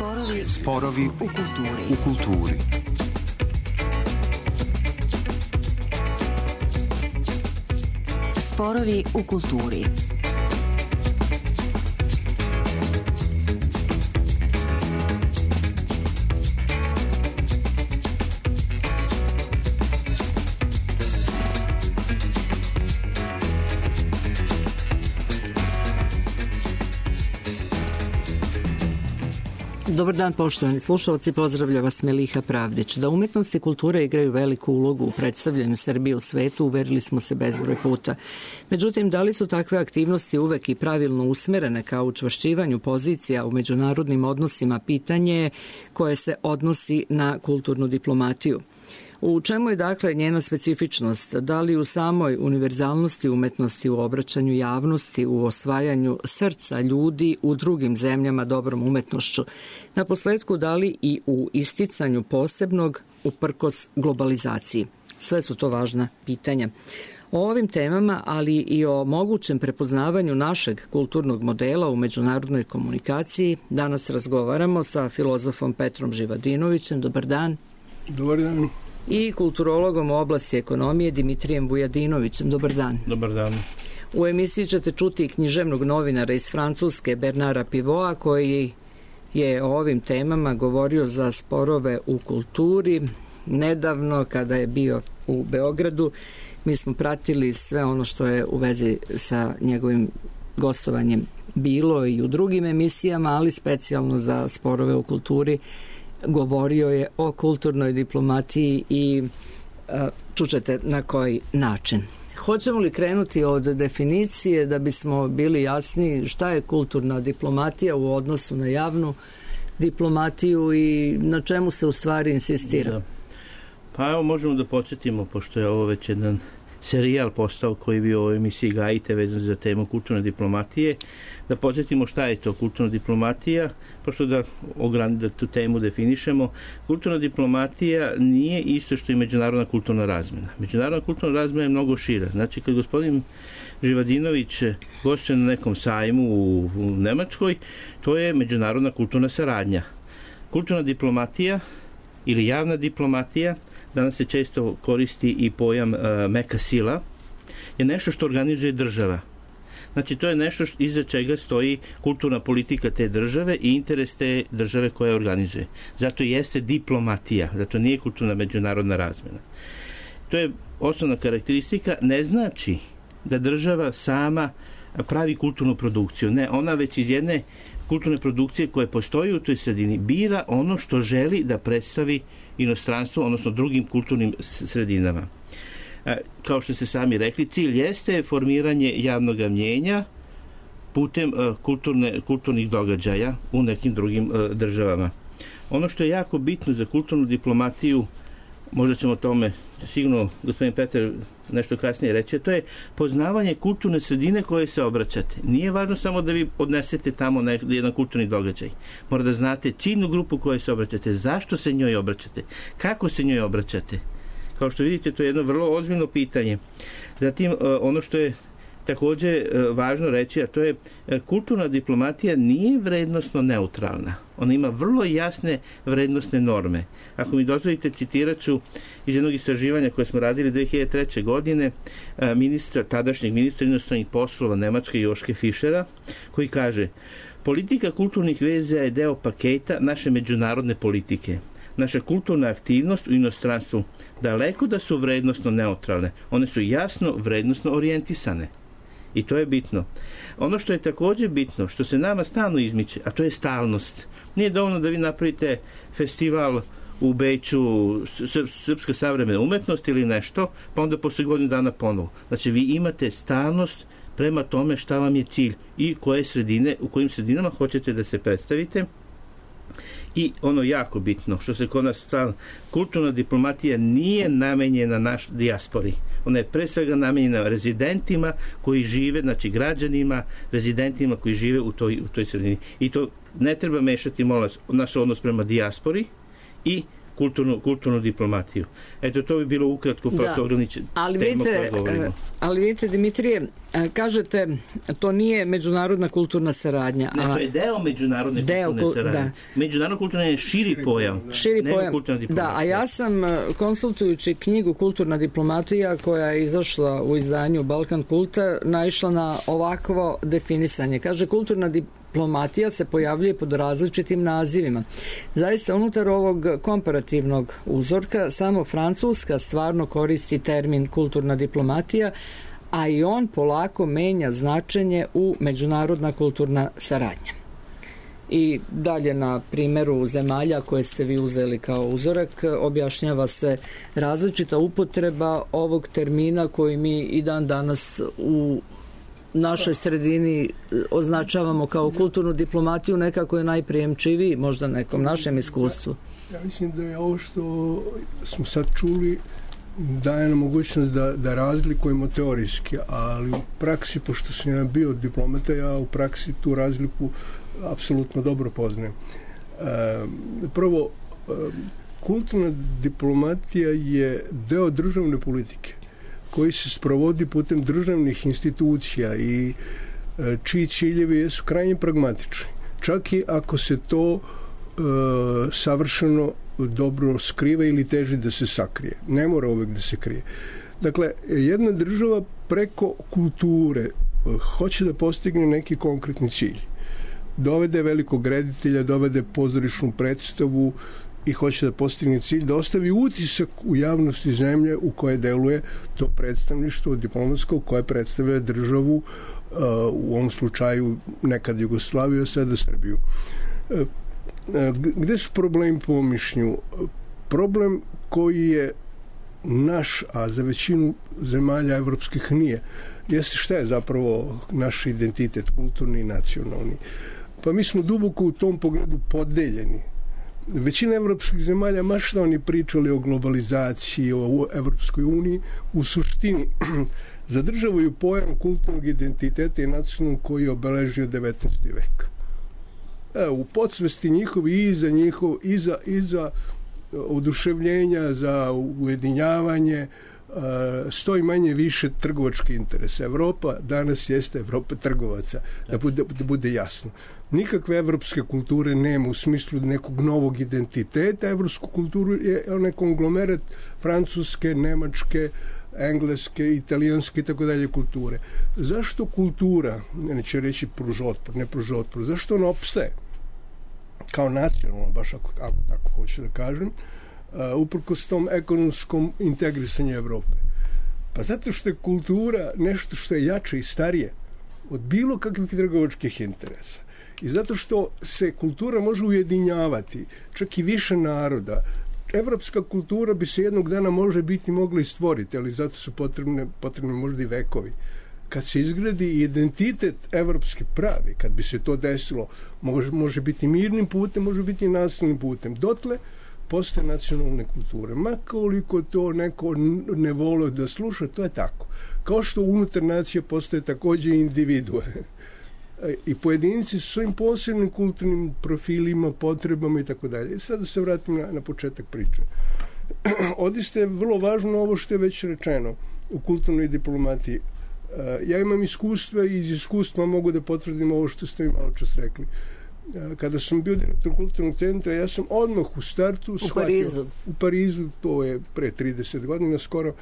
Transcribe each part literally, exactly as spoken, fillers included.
Sporovi, Sporovi u kulturi. U kulturi. Sporovi u kulturi. Dobar dan, poštovani slušalci, pozdravlja vas Meliha Pravdić. Da umetnost i kultura igraju veliku ulogu u predstavljanju Srbije u svetu, uverili smo se bezbroj puta. Međutim, da li su takve aktivnosti uvek i pravilno usmerene ka učvršćivanju pozicija u međunarodnim odnosima, pitanje je koje se odnosi na kulturnu diplomatiju. U čemu je dakle njena specifičnost? Da li u samoj univerzalnosti umetnosti, u obraćanju javnosti, u osvajanju srca ljudi u drugim zemljama dobrom umetnošću? Naposletku, da li i u isticanju posebnog uprkos globalizaciji? Sve su to važna pitanja. O ovim temama, ali i o mogućem prepoznavanju našeg kulturnog modela u međunarodnoj komunikaciji, danas razgovaramo sa filozofom Petrom Živadinovićem. Dobar dan. Dobar dan. I kulturologom u oblasti ekonomije Dimitrijem Vujadinovićem. Dobar dan. Dobar dan. U emisiji ćete čuti književnog novinara iz Francuske Bernara Pivoa, koji je o ovim temama govorio za Sporove u kulturi. Nedavno, kada je bio u Beogradu, mi smo pratili sve ono što je u vezi sa njegovim gostovanjem bilo i u drugim emisijama, ali specijalno za Sporove u kulturi govorio je o kulturnoj diplomatiji i čućete na koji način. Hoćemo li krenuti od definicije da bismo bili jasni šta je kulturna diplomatija u odnosu na javnu diplomatiju i na čemu se u stvari insistira? Da. Pa evo možemo da podsjetimo, pošto je ovo već jedan serijal postao koji bi u ovoj emisiji gajite vezan za temu kulturne diplomatije, da podsjetimo šta je to kulturna diplomatija, pošto da, da tu temu definišemo. Kulturna diplomatija nije isto što i međunarodna kulturna razmena. Međunarodna kulturna razmena je mnogo šira. Znači, kad gospodin Živadinović gostuje na nekom sajmu u, u Nemačkoj, to je međunarodna kulturna saradnja. Kulturna diplomatija ili javna diplomatija, danas se često koristi i pojam uh, meka sila, je nešto što organizuje država. Znači, to je nešto što, iza čega stoji kulturna politika te države i interes te države koja organizuje. Zato jeste diplomatija, zato nije kulturna međunarodna razmena. To je osnovna karakteristika, ne znači da država sama pravi kulturnu produkciju. Ne, ona već iz jedne kulturne produkcije koje postoji u toj sredini bira ono što želi da predstavi inostranstvo, odnosno drugim kulturnim sredinama. Kao što ste sami rekli, cilj jeste formiranje javnog mnjenja putem kulturne, kulturnih događaja u nekim drugim državama. Ono što je jako bitno za kulturnu diplomatiju, možda ćemo o tome sigurno gospodin Petar nešto kasnije reći, to je poznavanje kulturne sredine koje se obraćate. Nije važno samo da vi odnesete tamo na jedan kulturni događaj. Mora da znate ciljnu grupu koje se obraćate, zašto se njoj obraćate, kako se njoj obraćate. Kao što vidite, to je jedno vrlo ozbiljno pitanje. Zatim, ono što je takođe važno reći, a to je kulturna diplomatija nije vrednostno neutralna. Ona ima vrlo jasne vrednostne norme. Ako mi dozvolite, citirat ću iz jednog istraživanja koje smo radili dve hiljade treće. godine ministra, tadašnjeg ministra inostranih poslova Nemačke Joške Fischera, koji kaže: politika kulturnih veza je deo paketa naše međunarodne politike. Naša kulturna aktivnost u inostranstvu daleko da su vrednostno neutralne. One su jasno vrednostno orijentisane. I to je bitno. Ono što je takođe bitno, što se nama stalno izmiče, a to je stalnost. Nije dovoljno da vi napravite festival u Beču srpska savremena umetnost ili nešto, pa onda posle godinu dana ponovo. Znači, vi imate stalnost prema tome šta vam je cilj i koje sredine, u kojim sredinama hoćete da se predstavite. I ono jako bitno, što se kod nas stalno, kulturna diplomatija nije namenjena naš dijaspori. Ona je pre svega namenjena rezidentima koji žive, znači građanima, rezidentima koji žive u toj, u toj sredini. I to ne treba mešati, molim vas, naš odnos prema dijaspori i kulturnu, kulturnu diplomatiju. Eto, to bi bilo ukratko prosto ograničeno tema koja govorimo. Ali vidite, Dimitrije, kažete, to nije međunarodna kulturna saradnja. Ne, to je deo međunarodne deo, kulturne saradnje. Da. Međunarodna kulturna je širi pojam. Širi pojam, da, a ja sam, konsultujući knjigu Kulturna diplomatija, koja je izašla u izdanju Balkan Kulta, naišla na ovakvo definisanje. Kaže, kulturna diplomatija se pojavljuje pod različitim nazivima. Zaista, unutar ovog komparativnog uzorka, samo Francuska stvarno koristi termin kulturna diplomatija, a i on polako menja značenje u međunarodna kulturna saradnja. I dalje na primjeru zemalja koje ste vi uzeli kao uzorak objašnjava se različita upotreba ovog termina koji mi i dan danas u našoj sredini označavamo kao kulturnu diplomatiju, nekako je najprijemčiviji možda nekom našem iskustvu. Ja mislim da je ovo što smo sad čuli daje nam mogućnost da, da razlikujemo teorijski, ali u praksi, pošto sam ja bio diplomata, ja u praksi tu razliku apsolutno dobro poznajem. E, prvo, e, kulturna diplomatija je deo državne politike koji se sprovodi putem državnih institucija i e, čiji ciljevi su krajnje pragmatični. Čak i ako se to e, savršeno dobro skriva ili teži da se sakrije. Ne mora uvek da se krije. Dakle, jedna država preko kulture hoće da postigne neki konkretni cilj. Dovede velikog reditelja, dovede pozorišnu predstavu i hoće da postigne cilj, da ostavi utisak u javnosti zemlje u koje deluje to predstavništvo diplomatsko koje predstavlja državu, u ovom slučaju nekad Jugoslaviju, a sada Srbiju. Gde su problemi po mišljenju? Problem koji je naš, a za većinu zemalja evropskih nije, jeste šta je zapravo naš identitet kulturni i nacionalni. Pa mi smo duboko u tom pogledu podeljeni. Većina evropskih zemalja, ma šta oni pričali o globalizaciji, o Evropskoj uniji, u suštini zadržavaju pojam kulturnog identiteta i nacionalnog koji je obeležio devetnaesti vek. Evo, u podsvesti njihovi i za njihov, i za, i za oduševljenja, za ujedinjavanje, stoji manje više trgovački interes. Evropa danas jeste Evropa trgovaca, da bude, da bude jasno. Nikakve evropske kulture nema u smislu nekog novog identiteta. Evropsku kulturu je onaj konglomerat francuske, nemačke, engleske, italijanske i tako dalje kulture. Zašto kultura, neće reći pruža otpor, ne pruža otpor, zašto ona opstaje kao nacionalno, baš ako, ako tako hoću da kažem, uh, uprkos tom ekonomskom integrisanju Evrope? Pa zato što je kultura nešto što je jače i starije od bilo kakvih trgovačkih interesa. I zato što se kultura može ujedinjavati, čak i više naroda. Evropska kultura bi se jednog dana može biti mogla i stvoriti, ali zato su potrebne, potrebne možda i vekovi. Kad se izgradi identitet evropski pravi, kad bi se to desilo, može, može biti mirnim putem, može biti nasilnim putem. Dotle postoje nacionalne kulture. Ma koliko to neko ne vole da sluša, to je tako. Kao što unutar nacije postoje takođe individue. I pojedinci su svojim posebnim kulturnim profilima, potrebama i tako dalje. Sad da se vratim na, na početak priče. Odiste je vrlo važno ovo što je već rečeno u kulturnoj diplomatiji. Ja imam iskustva i iz iskustva mogu da potvrdim ovo što ste mi malo čas rekli. Kada sam bio direktor kulturnog centra, ja sam odmah u startu u shvatio, Parizu. U Parizu, to je pre trideset godina skoro,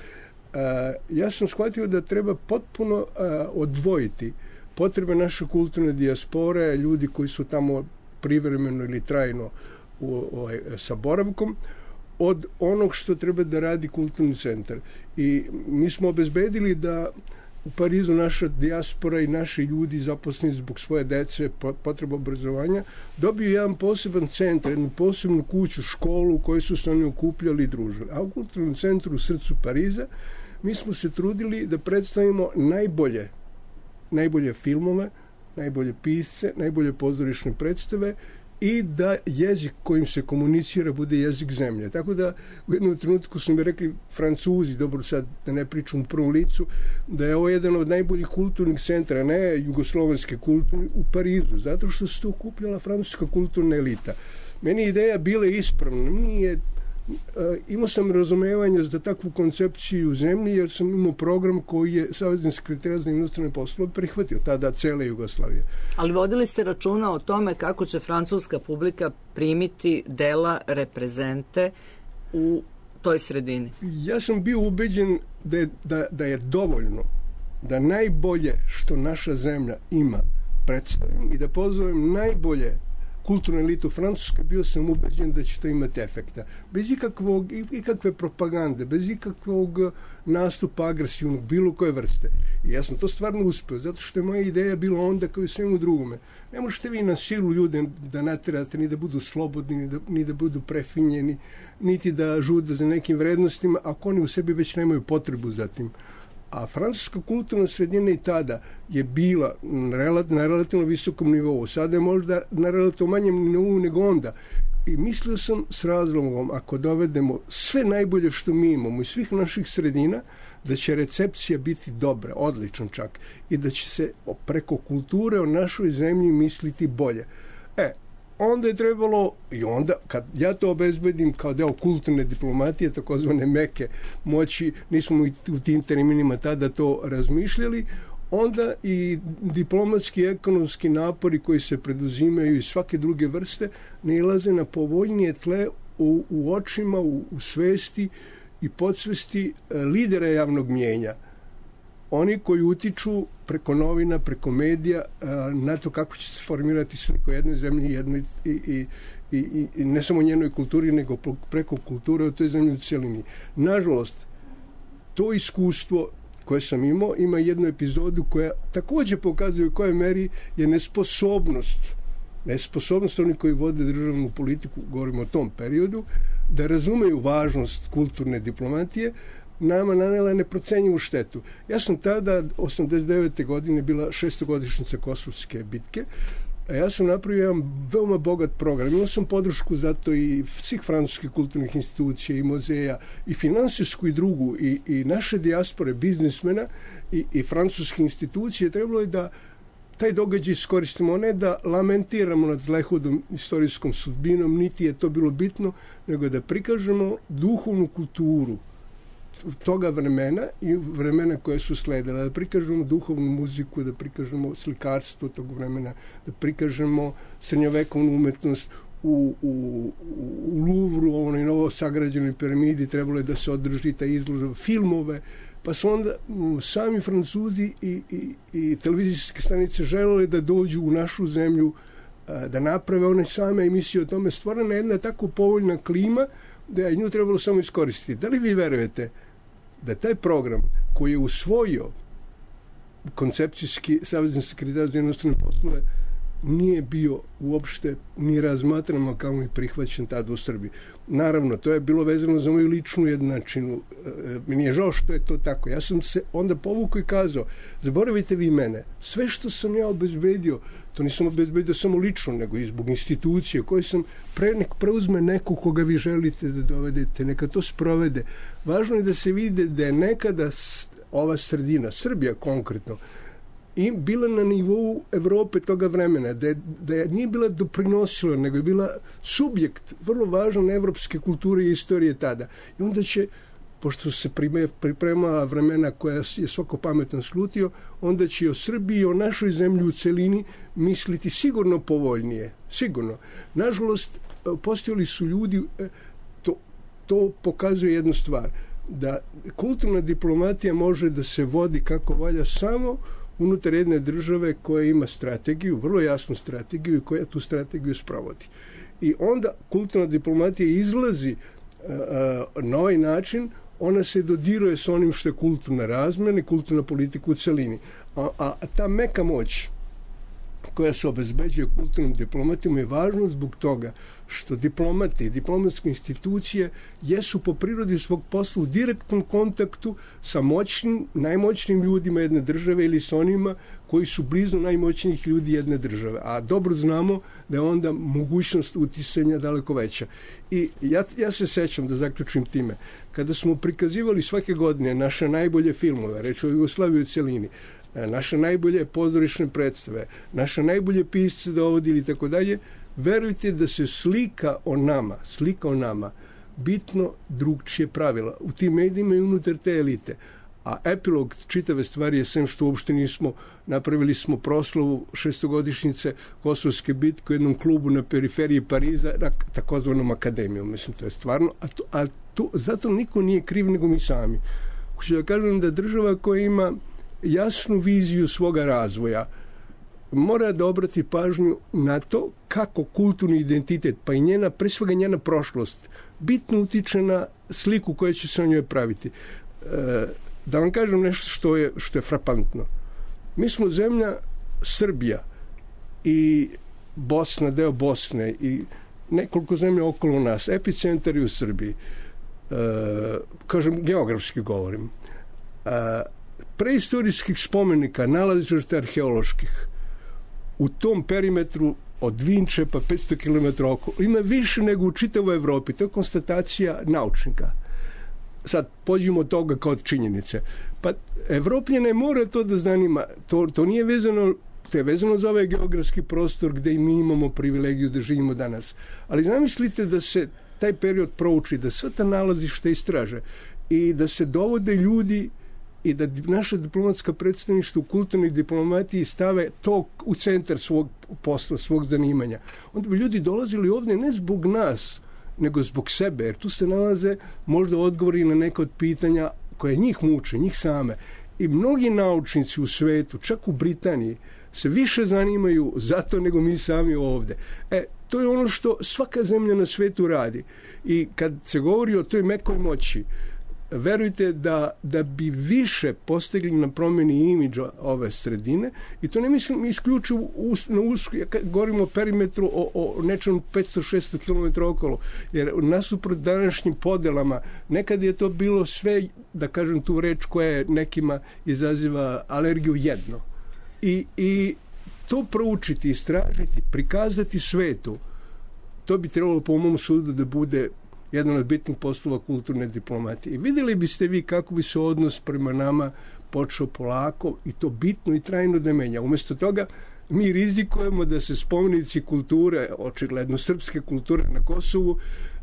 ja sam shvatio da treba potpuno odvojiti potrebe naše kulturne dijaspore, ljudi koji su tamo privremeno ili trajno u, ovaj, sa boravkom, od onog što treba da radi kulturni centar. I mi smo obezbedili da u Parizu naša dijaspora i naši ljudi zaposleni zbog svoje dece, potreba obrazovanja, dobiju jedan poseban centar, jednu posebnu kuću, školu u kojoj su se oni okupljali i družili. A u kulturnom centru u srcu Pariza mi smo se trudili da predstavimo najbolje najbolje filmove, najbolje pisce, najbolje pozorišne predstave i da jezik kojim se komunicira bude jezik zemlje. Tako da u jednom trenutku su mi rekli Francuzi, dobro sad da ne pričam u prvom licu, da je ovo jedan od najboljih kulturnih centra, ne jugoslovenske kulturne, u Parizu, zato što se to okupljala francuska kulturna elita. Meni ideja bila ispravna, nije imao sam razumevanje za takvu koncepciju u zemlji, jer sam imao program koji je Savezni sekretarijat za inostrane poslove prihvatio, tada cele Jugoslavije. Ali vodili ste računa o tome kako će francuska publika primiti dela reprezente u toj sredini? Ja sam bio ubeđen da je, da, da je dovoljno da najbolje što naša zemlja ima predstavim i da pozovem najbolje kulturnu elitu Francuske, bio sam ubeđen da će to imati efekta. Bez ikakvog, ikakve propagande, bez ikakvog nastupa agresivnog, bilo koje vrste. I ja sam to stvarno uspeo, zato što je moja ideja bila onda kao i svemu drugome. Ne možete vi na silu ljude da naterate ni da budu slobodni, ni da, ni da budu prefinjeni, niti da žude za nekim vrednostima, ako oni u sebi već nemaju potrebu za tim. A francuska kulturna sredina i tada je bila na relativno visokom nivou. Sada je možda na relativno manjem nivou nego onda. I mislio sam s razlogom, ako dovedemo sve najbolje što mi imamo iz svih naših sredina, da će recepcija biti dobra, odličan čak, i da će se preko kulture o našoj zemlji misliti bolje. E, onda je trebalo, i onda, kad ja to obezbedim kao deo kulturne diplomatije, takozvane meke moći, nismo u tim terminima tada to razmišljali, onda i diplomatski i ekonomski napori koji se preduzimaju iz svake druge vrste nailaze na povoljnije tle u, u očima, u, u svesti i podsvesti lidera javnog mjenja. Oni koji utiču preko novina, preko medija na to kako će se formirati slika jednoj zemlji jednoj, i, i, i, i ne samo njenoj kulturi, nego preko kulture u toj zemlji u cijelini. Nažalost, to iskustvo koje sam imao ima jednu epizodu koja također pokazuje u kojoj meri je nesposobnost nesposobnost oni koji vode državnu politiku, govorimo o tom periodu, da razumeju važnost kulturne diplomatije, nama nanela neprocenjivu štetu. Ja sam tada, osamdeset devete godine, bila šestogodišnjica Kosovske bitke, a ja sam napravio jedan veoma bogat program. Imao sam podršku zato i svih francuskih kulturnih institucija i muzeja, i finansijsku i drugu, i, i naše dijaspore, biznismena i, i francuske institucije. Trebalo je da taj događaj iskoristimo, ne da lamentiramo nad zlehudom istorijskom sudbinom, niti je to bilo bitno, nego da prikažemo duhovnu kulturu toga vremena i vremena koje su sledile, da prikažemo duhovnu muziku, da prikažemo slikarstvo tog vremena, da prikažemo srednjovekovnu umetnost. U, u, u Louvru, onoj novo sagrađenoj piramidi, trebalo je da se održi ta izložba, filmove, pa su onda sami Francuzi i, i, i televizijske stanice želeli da dođu u našu zemlju, da naprave one same emisije o tome. Stvorena jedna tako povoljna klima da je nju trebalo samo iskoristiti. Da li vi verujete da taj program koji je usvojio koncepcijski Savezni sekretarijat za inostrane poslove nije bio uopšte ni razmatrano kao ni prihvaćen tada u Srbiji. Naravno, to je bilo vezano za moju ličnu jednačinu. Meni je žao što je to tako. Ja sam se onda povukao i kazao, zaboravite vi mene, sve što sam ja obezbedio, to nisam obezbedio samo lično, nego i zbog institucije koje sam pre, nek preuzme neko koga vi želite da dovedete, neka to sprovede. Važno je da se vide da je nekada ova sredina, Srbija konkretno, i bila na nivou Evrope toga vremena, da je, da je nije bila doprinosila, nego je bila subjekt vrlo važan evropske kulture i istorije tada. I onda će, pošto se pripremala vremena koja je svako pametan slutio, onda će o Srbiji i o našoj zemlji u celini misliti sigurno povoljnije. Sigurno. Nažalost, postojali su ljudi, to, to pokazuje jednu stvar, da kulturna diplomatija može da se vodi kako valja samo unutar jedne države koja ima strategiju, vrlo jasnu strategiju i koja tu strategiju sprovodi. I onda kulturna diplomatija izlazi uh, na ovaj način, ona se dodiruje s onim što je kulturna razmjena i kulturna politika u celini. A, a ta meka moć koja se obezbeđuje kulturnom diplomatijom je važno zbog toga što diplomati i diplomatske institucije jesu po prirodi svog posla u direktnom kontaktu sa moćnim, najmoćnim ljudima jedne države ili sa onima koji su blizu najmoćnijih ljudi jedne države. A dobro znamo da je onda mogućnost utisanja daleko veća. I ja, ja se sećam, da zaključim time, kada smo prikazivali svake godine naše najbolje filmove, reč o Jugoslaviji u celini, naše najbolje pozorišne predstave, naše najbolje pisce dovodili i tako dalje, verujte da se slika o nama, slika o nama bitno drugčije pravila u tim medijima i unutar te elite. A epilog čitave stvari je sem što uopšte nismo, napravili smo proslavu šestogodišnjice Kosovske bitke u jednom klubu na periferiji Pariza, na takozvanom akademijom. Mislim, to je stvarno, a, to, a to, zato niko nije kriv nego mi sami. Hoću da kažem da država koja ima jasnu viziju svoga razvoja mora da obrati pažnju na to kako kulturni identitet, pa i njena, pre svega njena prošlost, bitno utiče na sliku koja će se o njoj praviti. E, da vam kažem nešto što je, što je frapantno. Mi smo zemlja Srbija i Bosna, deo Bosne i nekoliko zemlja okolo nas, epicentar je u Srbiji. E, kažem, geografski govorim. E, preistorijskih spomenika, nalazišta arheoloških, u tom perimetru od Vinče pa petsto kilometara okolo ima više nego u čitavoj Evropi. To je konstatacija naučnika. Sad, pođimo od toga kao od činjenice. Pa, Evropljane mora to da zanima. To, to nije vezano, to je vezano za ovaj geografski prostor gde i mi imamo privilegiju da živimo danas. Ali zamislite da se taj period prouči, da sva ta nalazišta istraže i da se dovode ljudi i da naša diplomatska predstavništva u kulturnoj diplomatiji stave to u centar svog posla, svog zanimanja. Onda bi ljudi dolazili ovdje ne zbog nas, nego zbog sebe, jer tu se nalaze možda odgovori na neka od pitanja koje njih muče, njih same. I mnogi naučnici u svetu, čak u Britaniji, se više zanimaju za to nego mi sami ovdje. E, to je ono što svaka zemlja na svetu radi. I kad se govori o toj mekoj moći, verujte da, da bi više postigli na promjeni imidža ove sredine, i to ne mislim isključivo na usku, kad govorimo o perimetru, o, o nečem petsto do šesto kilometara okolo, jer nasuprot današnjim podelama, nekad je to bilo sve, da kažem tu reč koja je nekima izaziva alergiju, jedno. I, i to proučiti, istražiti, prikazati svetu, to bi trebalo po mom sudu da bude jedan od bitnih poslova kulturne diplomatije. I vidjeli biste vi kako bi se odnos prema nama počeo polako i to bitno i trajno da menja. Umjesto toga mi rizikujemo da se spomenici kulture, očigledno srpske kulture na Kosovu,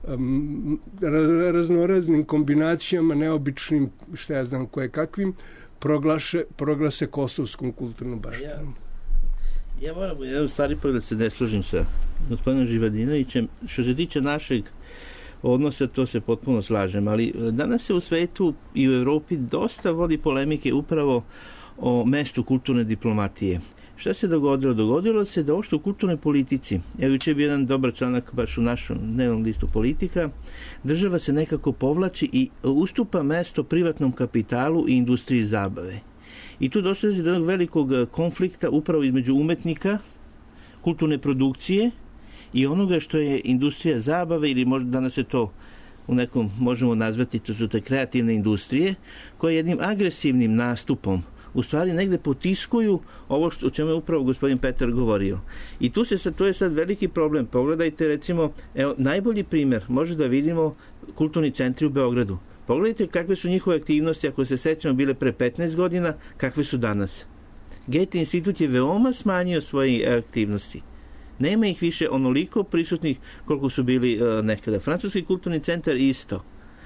um, raznoraznim kombinacijama, neobičnim, šta ja znam koje kakvim, proglaše, proglase kosovskom kulturnom baštinom. Ja, ja moram jednu stvari pa da se ne složim sa gospodinom Živadinovićem. Što se tiče našeg odnosa, to se potpuno slažem, ali danas se u svetu i u Evropi dosta vodi polemike upravo o mestu kulturne diplomatije. Šta se dogodilo? Dogodilo se da uopšte u kulturnoj politici, evo juče je bio jedan dobar članak baš u našom dnevnom listu Politika, država se nekako povlači i ustupa mesto privatnom kapitalu i industriji zabave. I tu došlo do jednog velikog konflikta upravo između umetnika, kulturne produkcije i onoga što je industrija zabave, ili možda danas je to u nekom možemo nazvati, to su te kreativne industrije, koje jednim agresivnim nastupom u stvari negde potiskuju ovo što, o čemu je upravo gospodin Petar govorio. I tu se sad, to je sad veliki problem. Pogledajte recimo, evo, najbolji primjer, može da vidimo kulturni centri u Beogradu. Pogledajte kakve su njihove aktivnosti, ako se sećamo bile pre petnaest godina, kakve su danas. Goethe institut je veoma smanjio svoje aktivnosti. Nema ih više onoliko prisutnih koliko su bili uh, nekada. Francuski kulturni centar isto.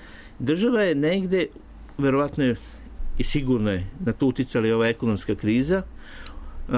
Država je negde, verovatno je i sigurno je na to uticala ova ekonomska kriza, uh,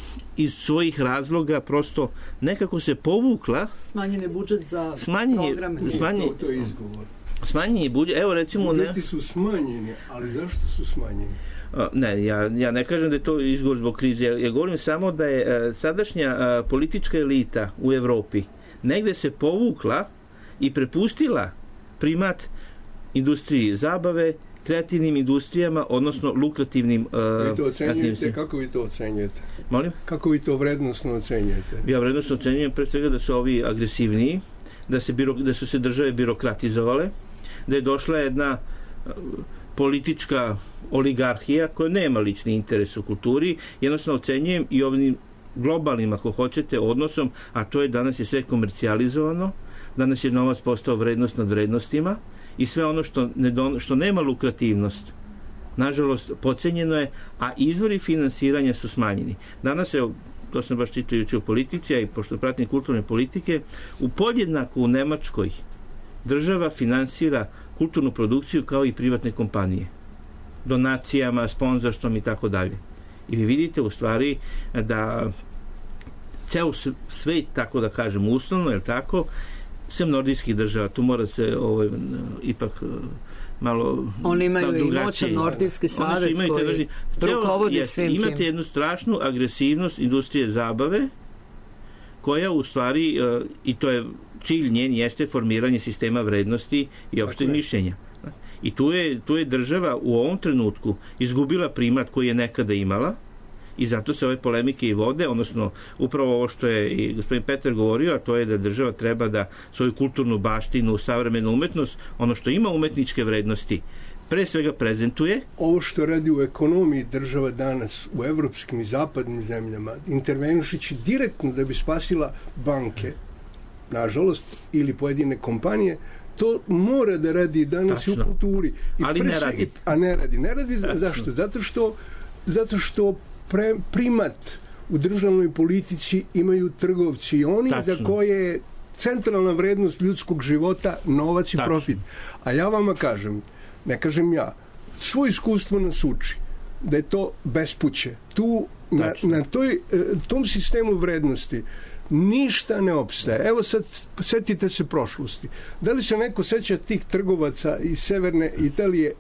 iz svojih razloga prosto nekako se povukla. Smanjen je budžet za smanjen je, programe. Smanjen, to, to je izgovor. Smanjen je budžet, evo recimo... Budžeti su smanjeni, ali zašto su smanjeni? Ne, ja, ja ne kažem da je to izgovor zbog krize. Ja, ja govorim samo da je a, sadašnja a, politička elita u Evropi negde se povukla i prepustila primat industriji zabave, kreativnim industrijama, odnosno lukrativnim uh, vi to ocenjujete, kako vi to ocenjujete? Molim? Kako vi to vrednosno ocenjujete? Ja vrednosno ocenjujem pre svega da su ovi agresivniji, da, se biro, da su se države birokratizovale, da je došla jedna uh, politička oligarhija koja nema lični interes u kulturi. Jednostavno ocenjujem i ovim globalnim, ako hoćete, odnosom, a to je danas je sve komercijalizovano, danas je novac postao vrednost nad vrednostima i sve ono što, ne don, što nema lukrativnost, nažalost, podcenjeno je, a izvori finansiranja su smanjeni. Danas, evo, to sam baš čitao juče u Politici, a i pošto pratim kulturne politike, u podjednaku u Nemačkoj država finansira kulturnu produkciju kao i privatne kompanije. Donacijama, sponzorstvom i tako dalje. I vi vidite u stvari da ceo svet, tako da kažem, uslovno, je tako, sem nordijskih država, tu mora se ovaj, ipak malo... Oni imaju i moćan nordijski savjet koji rukovodi svim tim. Imate jednu strašnu agresivnost industrije zabave, koja u stvari, i to je cilj njen, jeste formiranje sistema vrednosti i opšteg mišljenja. I tu je, tu je država u ovom trenutku izgubila primat koji je nekada imala, i zato se ove polemike i vode, odnosno upravo ovo što je i gospodin Petar govorio, a to je da država treba da svoju kulturnu baštinu, savremenu umetnost, ono što ima umetničke vrednosti, pre svega prezentuje. Ovo što radi u ekonomiji država danas u evropskim i zapadnim zemljama, intervenišući direktno da bi spasila banke, nažalost, ili pojedine kompanije, to mora da radi danas i u kulturi. I ali ne radi. A ne radi. Ne radi zašto? Zato što, zato što pre, primat u državnoj politici imaju trgovci i oni Tačno. za koje je centralna vrednost ljudskog života novac i Tačno. profit. A ja vama kažem, ne kažem ja, svoje iskustvo nas uči da je to bespuće. Tu na, na toj, tom sistemu vrednosti ništa ne opstaje. Evo sad, setite se prošlosti. Da li se neko seća tih trgovaca iz severne Italije,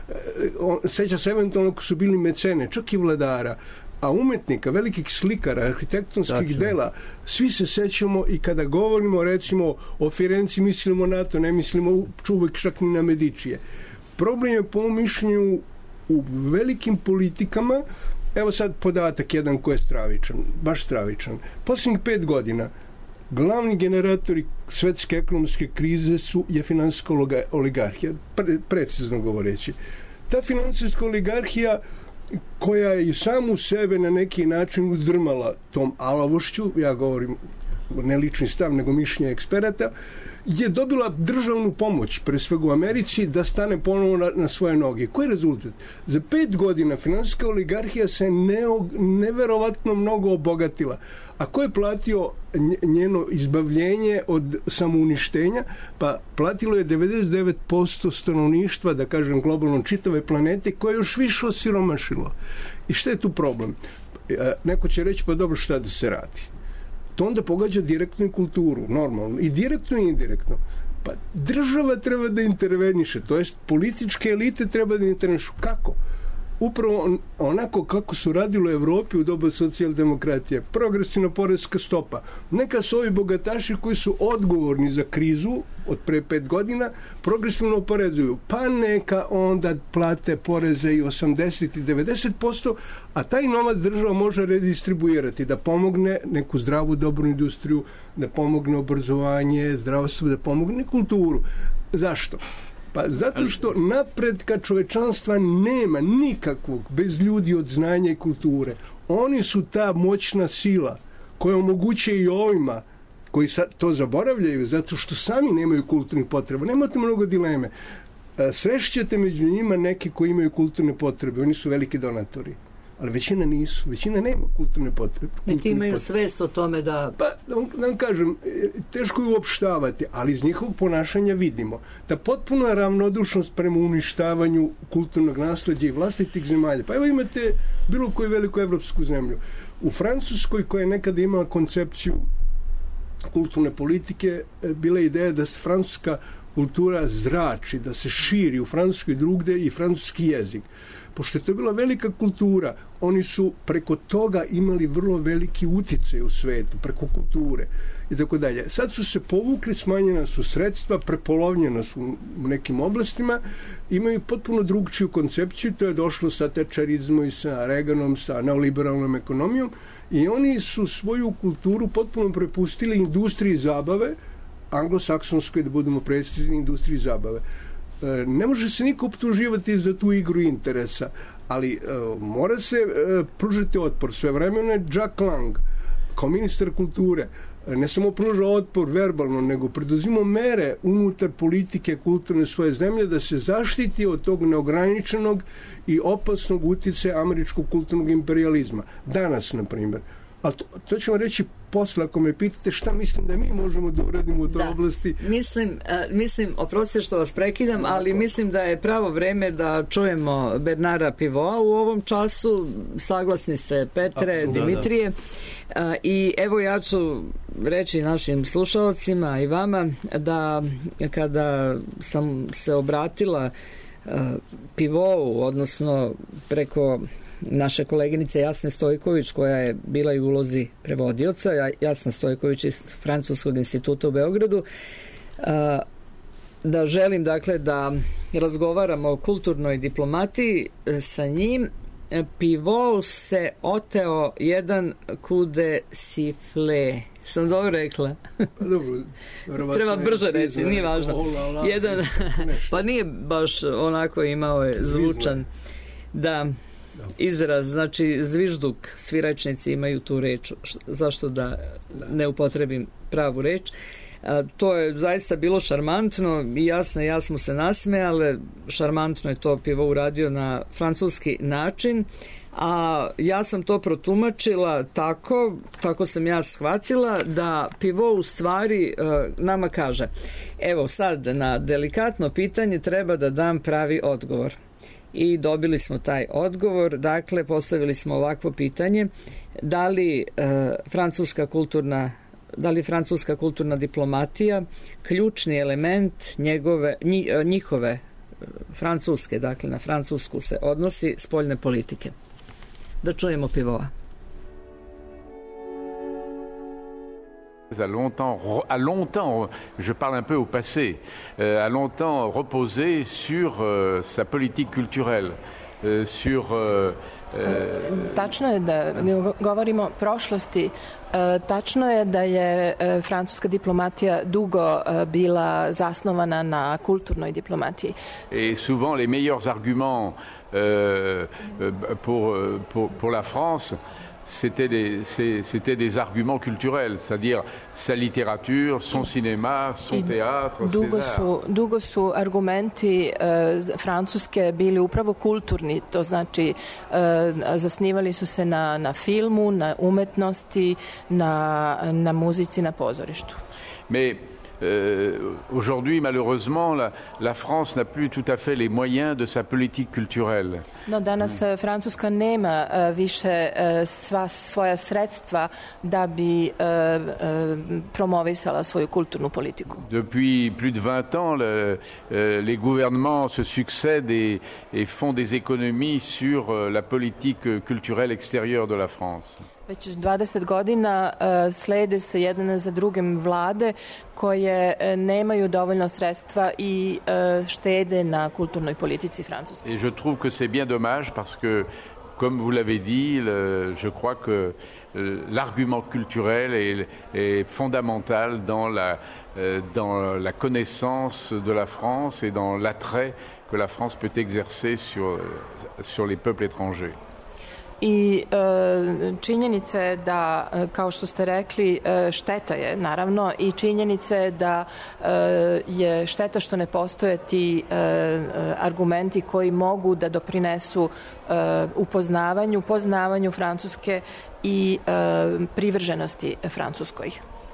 seća se eventualno ako su bili mecene, čak i vladara, a umetnika, velikih slikara, arhitektonskih Tačno. dela, svi se sećamo i kada govorimo, recimo, o Firenci, mislimo na to, ne mislimo uvek čak ni na Medičije. Problem je po mom mišljenju u velikim politikama. Evo sad podatak jedan koji je stravičan, baš stravičan. Posljednjih pet godina glavni generatori svetske ekonomske krize su je finansijska oligarhija, pre, precizno govoreći. Ta finansijska oligarhija koja je i samu sebe na neki način uzdrmala tom alavošću, ja govorim ne lični stav, nego mišljenje eksperata, je dobila državnu pomoć, pre svega u Americi, da stane ponovo na, na svoje noge. Koji je rezultat? Za pet godina finansijska oligarhija se ne, neverovatno mnogo obogatila. A ko je platio njeno izbavljenje od samouništenja? Pa platilo je devedeset devet posto stanovništva, da kažem globalno čitave planete, koje je još više osiromašilo. I šta je tu problem? Neko će reći, pa dobro, šta da se radi? To onda pogađa direktnu kulturu, normalno, i direktno i indirektno. Pa država treba da interveniše, to jest političke elite treba da intervenišu. Kako? Upravo onako kako su radili u Evropi u doba socijaldemokratije. Progresivna poreska stopa. Neka su ovi bogataši koji su odgovorni za krizu od pre pet godina progresivno oporezuju. Pa neka onda plate poreze i osamdeset i devedeset posto, a taj novac država može redistribuirati, da pomogne neku zdravu, dobru industriju, da pomogne obrazovanje, zdravstvo, da pomogne kulturu. Zašto? Pa zato što napretka čovečanstva nema nikakvog bez ljudi od znanja i kulture. Oni su ta moćna sila koja omogućuje i ovima koji to zaboravljaju zato što sami nemaju kulturnih potreba. Nemate mnogo dileme. Srešćete među njima neki koji imaju kulturne potrebe. Oni su veliki donatori. Ali većina nisu. Većina nema kulturne potrebe. Neki imaju potrebe. Svest o tome da... Pa, da vam, da vam kažem, teško je uopštavati, ali iz njihovog ponašanja vidimo da potpuna ravnodušnost prema uništavanju kulturnog nasleđa i vlastitih zemalja. Pa evo imate bilo koju veliku evropsku zemlju. U Francuskoj, koja je nekada imala koncepciju kulturne politike, bila je ideja da se francuska kultura zrači, da se širi u Francuskoj drugde i francuski jezik. Pošto je to bila velika kultura, oni su preko toga imali vrlo veliki uticaj u svetu, preko kulture i tako dalje. Sad su se povukli, smanjena su sredstva, prepolovljena su u nekim oblastima, imaju potpuno drugčiju koncepciju, to je došlo sa tečerizmom i sa Reaganom, sa neoliberalnom ekonomijom, i oni su svoju kulturu potpuno prepustili industriji zabave, anglosaksonskoj, da budemo precizni, industriji zabave. Ne može se niko optuživati za tu igru interesa, ali uh, mora se uh, pružiti otpor. Sve vremeno je Jack Lang, kao ministar kulture, ne samo pruža otpor verbalno, nego preduzimo mere unutar politike kulturne svoje zemlje da se zaštiti od tog neograničenog i opasnog uticaja američkog kulturnog imperializma. Danas, na primjer, Ali to, to ćemo reći posle, ako me pitate šta mislim da mi možemo da uradimo u toj da. oblasti. Mislim, uh, mislim, oprostite što vas prekidam, Lako. ali mislim da je pravo vreme da čujemo Bernara Pivoa u ovom času. Saglasni ste, Petre, Absolut, Dimitrije. Da, da. Uh, I evo ja ću reći našim slušalcima i vama da kada sam se obratila uh, Pivou, odnosno preko naše koleginice Jasne Stojković, koja je bila i u ulozi prevodioca, Jasna Stojković iz Francuskog instituta u Beogradu, da želim dakle da razgovaramo o kulturnoj diplomatiji sa njim. Pivou se oteo jedan kude sifle. Sam dobro rekla? Dobro, treba brže reći, nije važno. Jedan, pa nije baš onako, imao je zvučan da izraz, znači zvižduk, svi rečnici imaju tu reč, zašto da ne upotrebim pravu reč. A, to je zaista bilo šarmantno i Jasno, ja smo se nasmejale, šarmantno je to Pivo uradio na francuski način, a ja sam to protumačila tako, tako sam ja shvatila, da Pivo u stvari uh, nama kaže, evo sad na delikatno pitanje treba da dam pravi odgovor. I dobili smo taj odgovor, dakle postavili smo ovakvo pitanje, da li uh, francuska kulturna da li francuska kulturna diplomatija ključni element njegove, njihove francuske, dakle na Francusku se odnosi spoljne politike. Da čujemo Pivoa. A longtemps, a longtemps, je parle un peu au passé, euh, a longtemps reposé sur euh, sa politique culturelle, euh, sur... Euh, euh... Tačno je da govorimo o prošlosti. Tačno je da je francuska diplomatija dugo bila zasnovana na kulturnoj diplomatiji. Et souvent les meilleurs arguments euh, pour, pour, pour la France, c'était des, c'était des arguments culturels, c'est-à-dire sa littérature, son cinéma, son théâtre, dugo ses su, arts. Dugo su argumenti uh, Francuske bili upravo kulturni, to znači uh, zasnivali su se na, na filmu, na umetnosti, na, na muzici, na pozorištu. Mais Euh, aujourd'hui, malheureusement, la, la France n'a plus tout à fait les moyens de sa politique culturelle. No, danas mm. Francuska nema uh, više uh, sva svoja sredstva da bi uh, uh, promovisala svoju kulturnu politiku. Depuis plus de vingt ans, le, uh, les gouvernements se succèdent et, et font des économies sur uh, la politique culturelle extérieure de la France. Već dvadeset godina uh, slede se jedne za drugim vlade koje uh, nemaju dovoljno sredstva i uh, štede na kulturnoj politici Francuske. Et je trouve que c'est bien dommage parce que, comme vous l'avez dit, le, je crois que euh, l'argument culturel est, est fondamental dans la, euh, dans la connaissance de la France et dans l'attrait que la France peut exercer sur, sur les peuples étrangers. I e, činjenica je da, kao što ste rekli, e, šteta je naravno i činjenica je da e, je šteta što ne postoje ti e, argumenti koji mogu da doprinesu e, upoznavanju, poznavanju Francuske i e, privrženosti Francuskoj.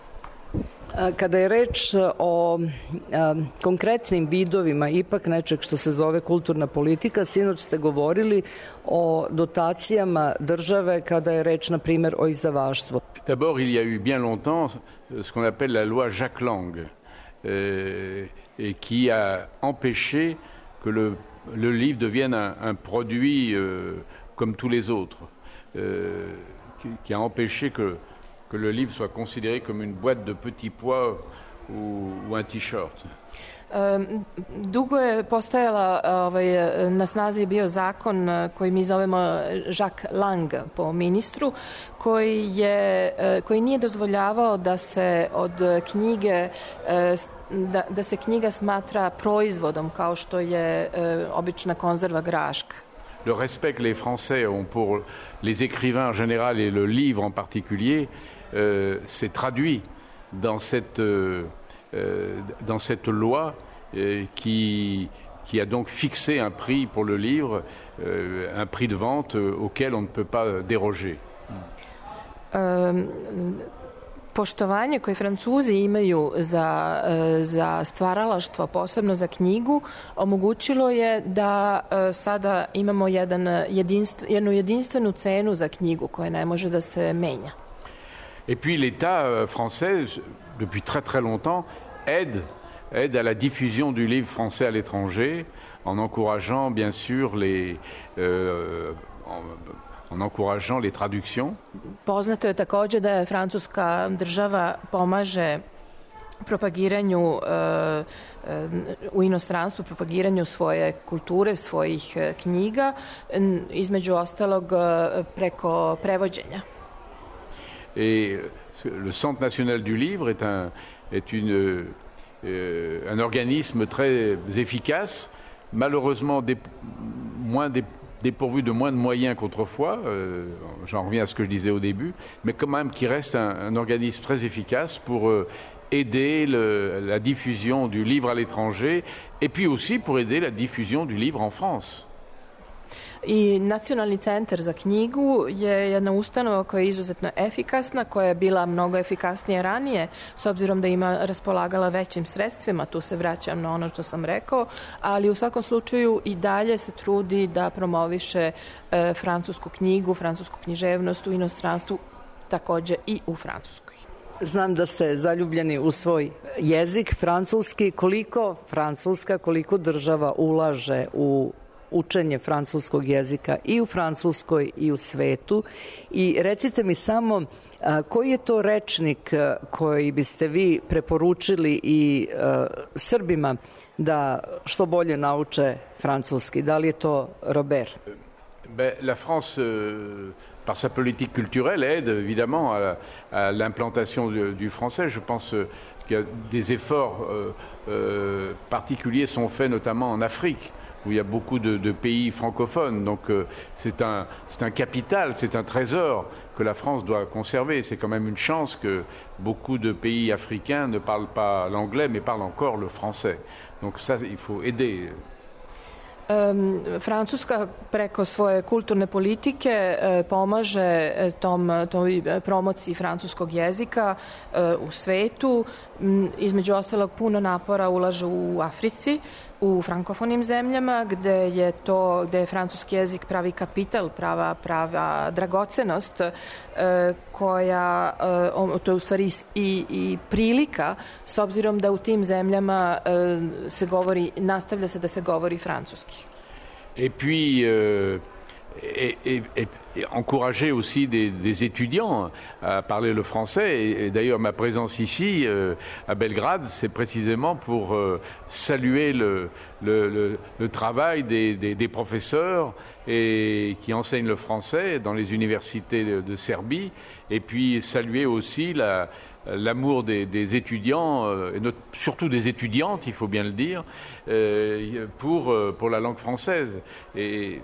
Kada je reč o a, konkretnim vidovima ipak nečeg što se zove kulturna politika, sinoć ste govorili o dotacijama države kada je reč, na primjer, o izdavaštvu. D'abord, il y a eu bien longtemps ce qu'on appelle la loi Jacques Lang, euh, et qui a empêché que le, le livre devienne un, un produit euh, comme tous les autres, euh, qui, qui a empêché que que le livre soit considéré comme une boîte de petits pois ou, ou un t-shirt. Um, dugo je postojala, ovaj, na snazi je bio zakon koji mi zovemo Jacques Lang po ministru, koji, je, koji nije dozvoljavao da se od knjige da, da se knjiga smatra proizvodom kao što je obična konzerva graška. Le respect que les Français ont pour les écrivains en général et le livre en particulier euh, s'est traduit dans cette, euh, dans cette loi euh, qui, qui a donc fixé un prix pour le livre, euh, un prix de vente auquel on ne peut pas déroger. poštovanje koje Francuzi imaju za, za stvaralaštvo, posebno za knjigu, omogućilo je da sada imamo jedan jedinstv, jednu jedinstvenu cenu za knjigu koja ne može da se menja. Et puis l'État français, depuis très très longtemps, aide, aide à la diffusion du livre français à l'étranger, en encourageant bien sûr les... Euh, en, en encourageant les traductions. Poznato je takođe da je francuska država pomaže propagiranju uh, uh, u inostranstvu, propagiranju svoje kulture, svojih uh, knjiga, između ostalog uh, preko prevođenja. Et le Centre national du livre est un, est une, euh, un organisme très efficace, malheureusement des, moins des dépourvu de moins de moyens qu'autrefois, euh, j'en reviens à ce que je disais au début, mais quand même qui reste un, un organisme très efficace pour euh, aider le, la diffusion du livre à l'étranger et puis aussi pour aider la diffusion du livre en France. I Nacionalni centar za knjigu je jedna ustanova koja je izuzetno efikasna, koja je bila mnogo efikasnije ranije, s obzirom da ima raspolagala većim sredstvima, tu se vraćam na ono što sam rekao, ali u svakom slučaju i dalje se trudi da promoviše e, francusku knjigu, francusku književnost u inostranstvu, takođe i u Francuskoj. Znam da ste zaljubljeni u svoj jezik, francuski. Koliko Francuska, koliko država ulaže u učenje francuskog jezika i u Francuskoj i u svetu? I recite mi samo a, koji je to rečnik koji biste vi preporučili i a, Srbima da što bolje nauče francuski? Da li je to Robert? Ben, la France, euh, par sa politique culturelle, aide évidemment à, à l'implantation du, du français. Je pense euh, qu'il y a des efforts euh, euh, particuliers sont faits notamment en Afrique, où il y a beaucoup de, de pays francophones. Donc euh, c'est un, c'est un capital, c'est un trésor que la France doit conserver. C'est quand même une chance que beaucoup de pays africains ne parlent pas l'anglais, mais parlent encore le français. Donc ça, il faut aider. Um, Francuska preko svoje kulturne politike uh, pomaže tom, tom promociji francuskog jezika uh, u svetu. Um, između ostalog puno napora ulaže u Africi, u frankofonim zemljama gde je to gde je francuski jezik pravi kapital, prava prava dragocenost uh, koja uh, to je u stvari i, i prilika, s obzirom da u tim zemljama uh, se govori, nastavlja se da se govori francuski. Et puis euh, et, et, et, et encourager aussi des, des étudiants à parler le français. Et, et d'ailleurs, ma présence ici, euh, à Belgrade, c'est précisément pour euh, saluer le, le, le, le travail des, des, des professeurs et, qui enseignent le français dans les universités de, de Serbie, et puis saluer aussi la, l'amour des, des étudiants, euh, et notre, surtout des étudiantes, il faut bien le dire, euh, pour, euh, pour la langue française. Et,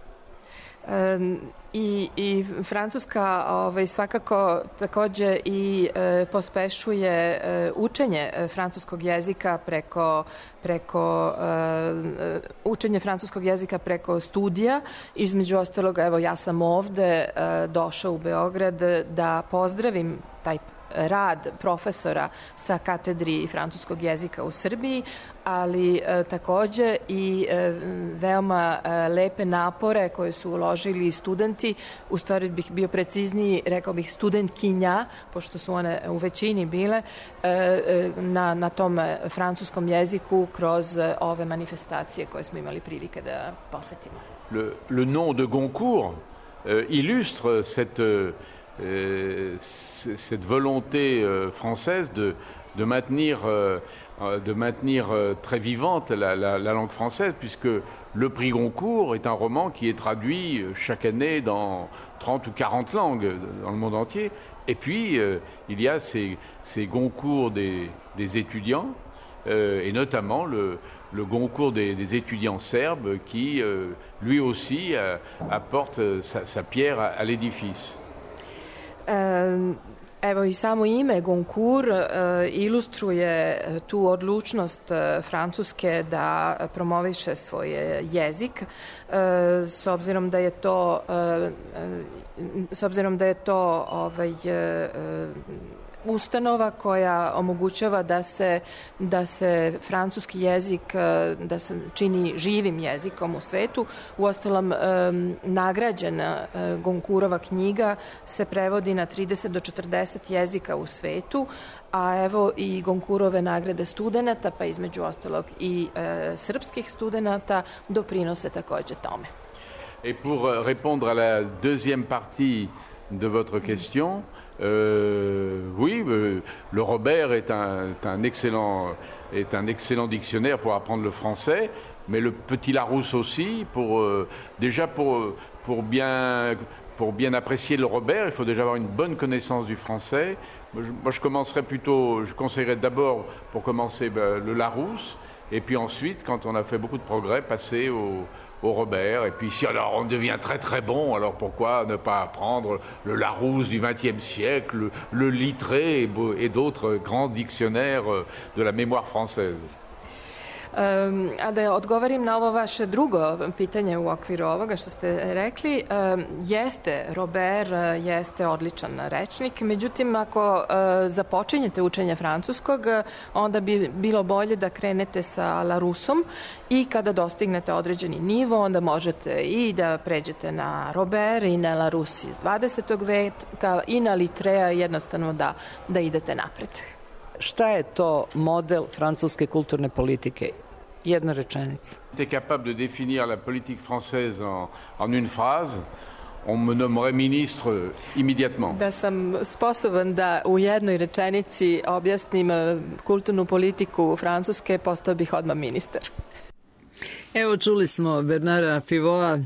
Um, i, i Francuska ovaj, svakako takođe i e, pospešuje e, učenje e, francuskog jezika preko, preko e, učenje francuskog jezika preko studija. Između ostalog, evo ja sam ovde e, došao u Beograd da pozdravim taj rad profesora sa katedri francuskog jezika u Srbiji, ali e, takođe i e, veoma e, lepe napore koje su uložili studenti, u stvari bih bio precizniji, rekao bih studentkinja, pošto su one u većini bile, e, e, na, na tom francuskom jeziku kroz ove manifestacije koje smo imali prilike da posetimo. Le, le nom de Goncourt euh, illustre cette euh, Euh, cette volonté euh, française de, de maintenir, euh, de maintenir euh, très vivante la, la, la langue française, puisque le prix Goncourt est un roman qui est traduit chaque année dans trente ou quarante langues dans le monde entier. Et puis, euh, il y a ces, ces Goncourt des, des étudiants, euh, et notamment le, le Goncourt des, des étudiants serbes qui, euh, lui aussi, euh, apporte sa, sa pierre à, à l'édifice. Um, Evo i samo ime Goncourt e, ilustruje tu odlučnost e, Francuske da promoviše svoj jezik, e, s obzirom da je to e, s obzirom da je to ovaj e, ustanova koja omogućava da se, da se francuski jezik da se čini živim jezikom u svetu. Uostalom, nagrađena Goncourtova knjiga se prevodi na trideset do četrdeset jezika u svetu, a evo i Goncourtove nagrade studenata, pa između ostalog i e, srpskih studenata, doprinose takođe tome. Et pour répondre à la deuxième partie de votre question, Euh, oui, euh, le Robert est un, est, un excellent, est un excellent dictionnaire pour apprendre le français, mais le Petit Larousse aussi, pour, euh, déjà pour, pour, bien, pour bien apprécier le Robert, il faut déjà avoir une bonne connaissance du français. Moi, je, moi, je commencerais plutôt, je conseillerais d'abord, pour commencer, ben, le Larousse, et puis ensuite, quand on a fait beaucoup de progrès, passer au au Robert, et puis si alors on devient très très bon, alors pourquoi ne pas apprendre le Larousse du vingtième siècle, le, le Littré et, et d'autres grands dictionnaires de la mémoire française. Um, a da odgovorim na ovo vaše drugo pitanje u okviru ovoga što ste rekli, um, jeste, Robert jeste odličan rečnik, međutim ako uh, započinjete učenje francuskog, onda bi bilo bolje da krenete sa Laroussom i kada dostignete određeni nivo, onda možete i da pređete na Robert i na Larousse iz dvadesetog veka i na Littrea, jednostavno da, da idete napred. Šta je to model francuske kulturne politike? Jedna rečenica. J'étais capable de définir la politique française en, en une phrase, on me nommerait ministre immédiatement. Da sam sposoban da u jednoj rečenici objasnim kulturnu politiku Francuske, postao bih odmah ministar. Evo, čuli smo Bernara Pivoa,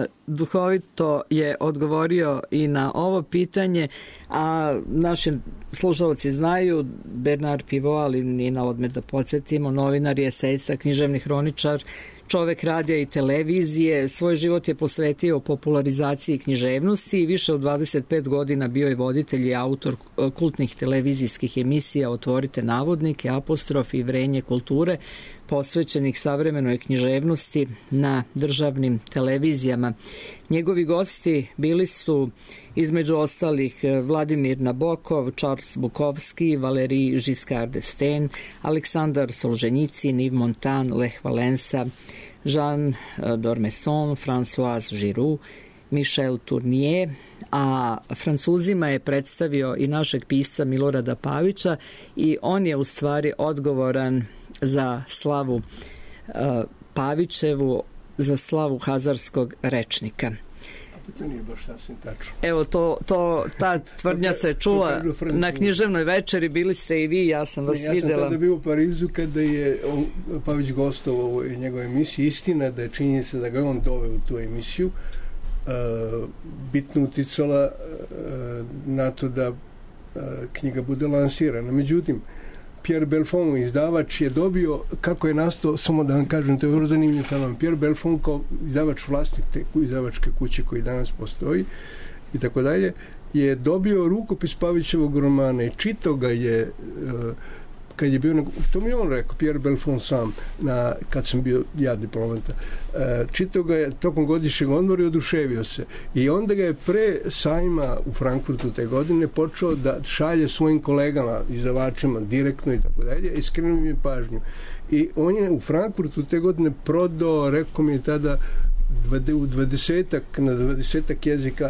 duhovito je odgovorio i na ovo pitanje, a naši slušalci znaju Bernard Pivot, ali ni na odmet da podsjetimo, novinar je, esejista, književni hroničar, čovek radija i televizije, svoj život je posvetio popularizaciji književnosti i više od dvadeset pet godina bio je voditelj i autor kultnih televizijskih emisija Otvorite navodnike, Apostrof i Vrenje kulture, posvećenih savremenoj književnosti na državnim televizijama. Njegovi gosti bili su između ostalih Vladimir Nabokov, Charles Bukowski, Valéry Giscard d'Estaing, Aleksandar Solženjicin, Yves Montand, Lech Walesa, Jean d'Ormesson, Françoise Giroud, Michel Tournier, a Francuzima je predstavio i našeg pisca Milorada Pavića i on je u stvari odgovoran za slavu uh, Pavićevu, za slavu hazarskog rečnika. To nije baš sasvim tačno. Evo, to, to, ta tvrdnja se čula na književnoj večeri, bili ste i vi, ja sam vas ja videla. Ja sam tada bio u Parizu kada je on, Pavić gostovao u njegovoj emisiji. Istina da je činjenica da ga on doveo u tu emisiju uh, bitno uticala uh, na to da uh, knjiga bude lansirana. Međutim, Pierre Belfond, izdavač, je dobio, kako je nastao, samo da vam kažem, to je vrlo zanimljiv fenomen. Pierre Belfond, kao izdavač vlasnik te izdavačke kuće koji danas postoji i tako dalje, je dobio rukopis Pavićevog romana i čitao ga je uh, kad je bio, na, to mi je on rekao, Pierre Belfond sam, na, kad sam bio ja diplomata, e, čitao ga je tokom godišnjeg odmora i oduševio se. I onda ga je pre sajma u Frankfurtu te godine počeo da šalje svojim kolegama, izdavačima, direktno i tako dalje, i skrenuo mi je pažnju. I on je u Frankfurtu te godine prodao, rekao mi je tada, u dvadesetak, na dvadesetak jezika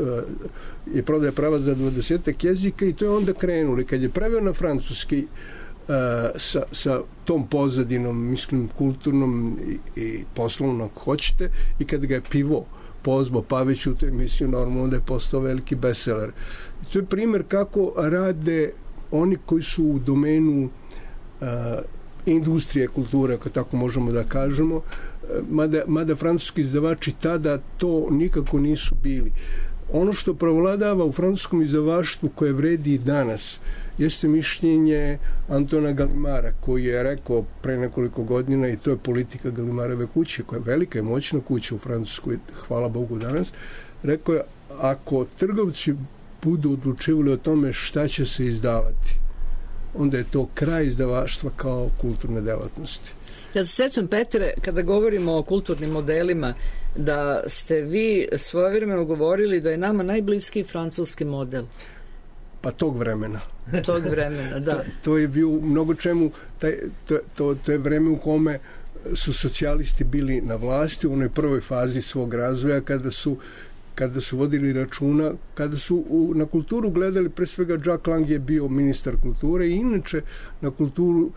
je prodaje prava za dvadesetak jezika i to je onda krenuli. Kad je pravio na francuski Uh, sa, sa tom pozadinom, mislim, kulturnom i, i poslovnom, ako hoćete, i kad ga je Pivot pozvao Pavić u tu emisiju, normalno onda je postao veliki bestseller. I to je primjer kako rade oni koji su u domenu uh, industrije kulture, ako tako možemo da kažemo, uh, mada, mada francuski izdavači tada to nikako nisu bili. Ono što prevladava u francuskom izdavaštvu koje vredi i danas jeste mišljenje Antona Galimara, koji je rekao pre nekoliko godina, i to je politika Galimarove kuće, koja je velika i moćna kuća u Francuskoj, hvala Bogu danas, rekao je, ako trgovci budu odlučivali o tome šta će se izdavati, onda je to kraj izdavaštva kao kulturne delatnosti. Ja se sećam, Petre, kada govorimo o kulturnim modelima, da ste vi svojevremeno govorili da je nama najbliskiji francuski model. Pa tog vremena. Tog vremena, da. to, to je bio u mnogo čemu, taj, to, to, to je vreme u kome su socijalisti bili na vlasti u onoj prvoj fazi svog razvoja, kada su kada su vodili računa, kada su u, na kulturu gledali, pre svega Jacques Lang je bio ministar kulture i inače na kulturu uh,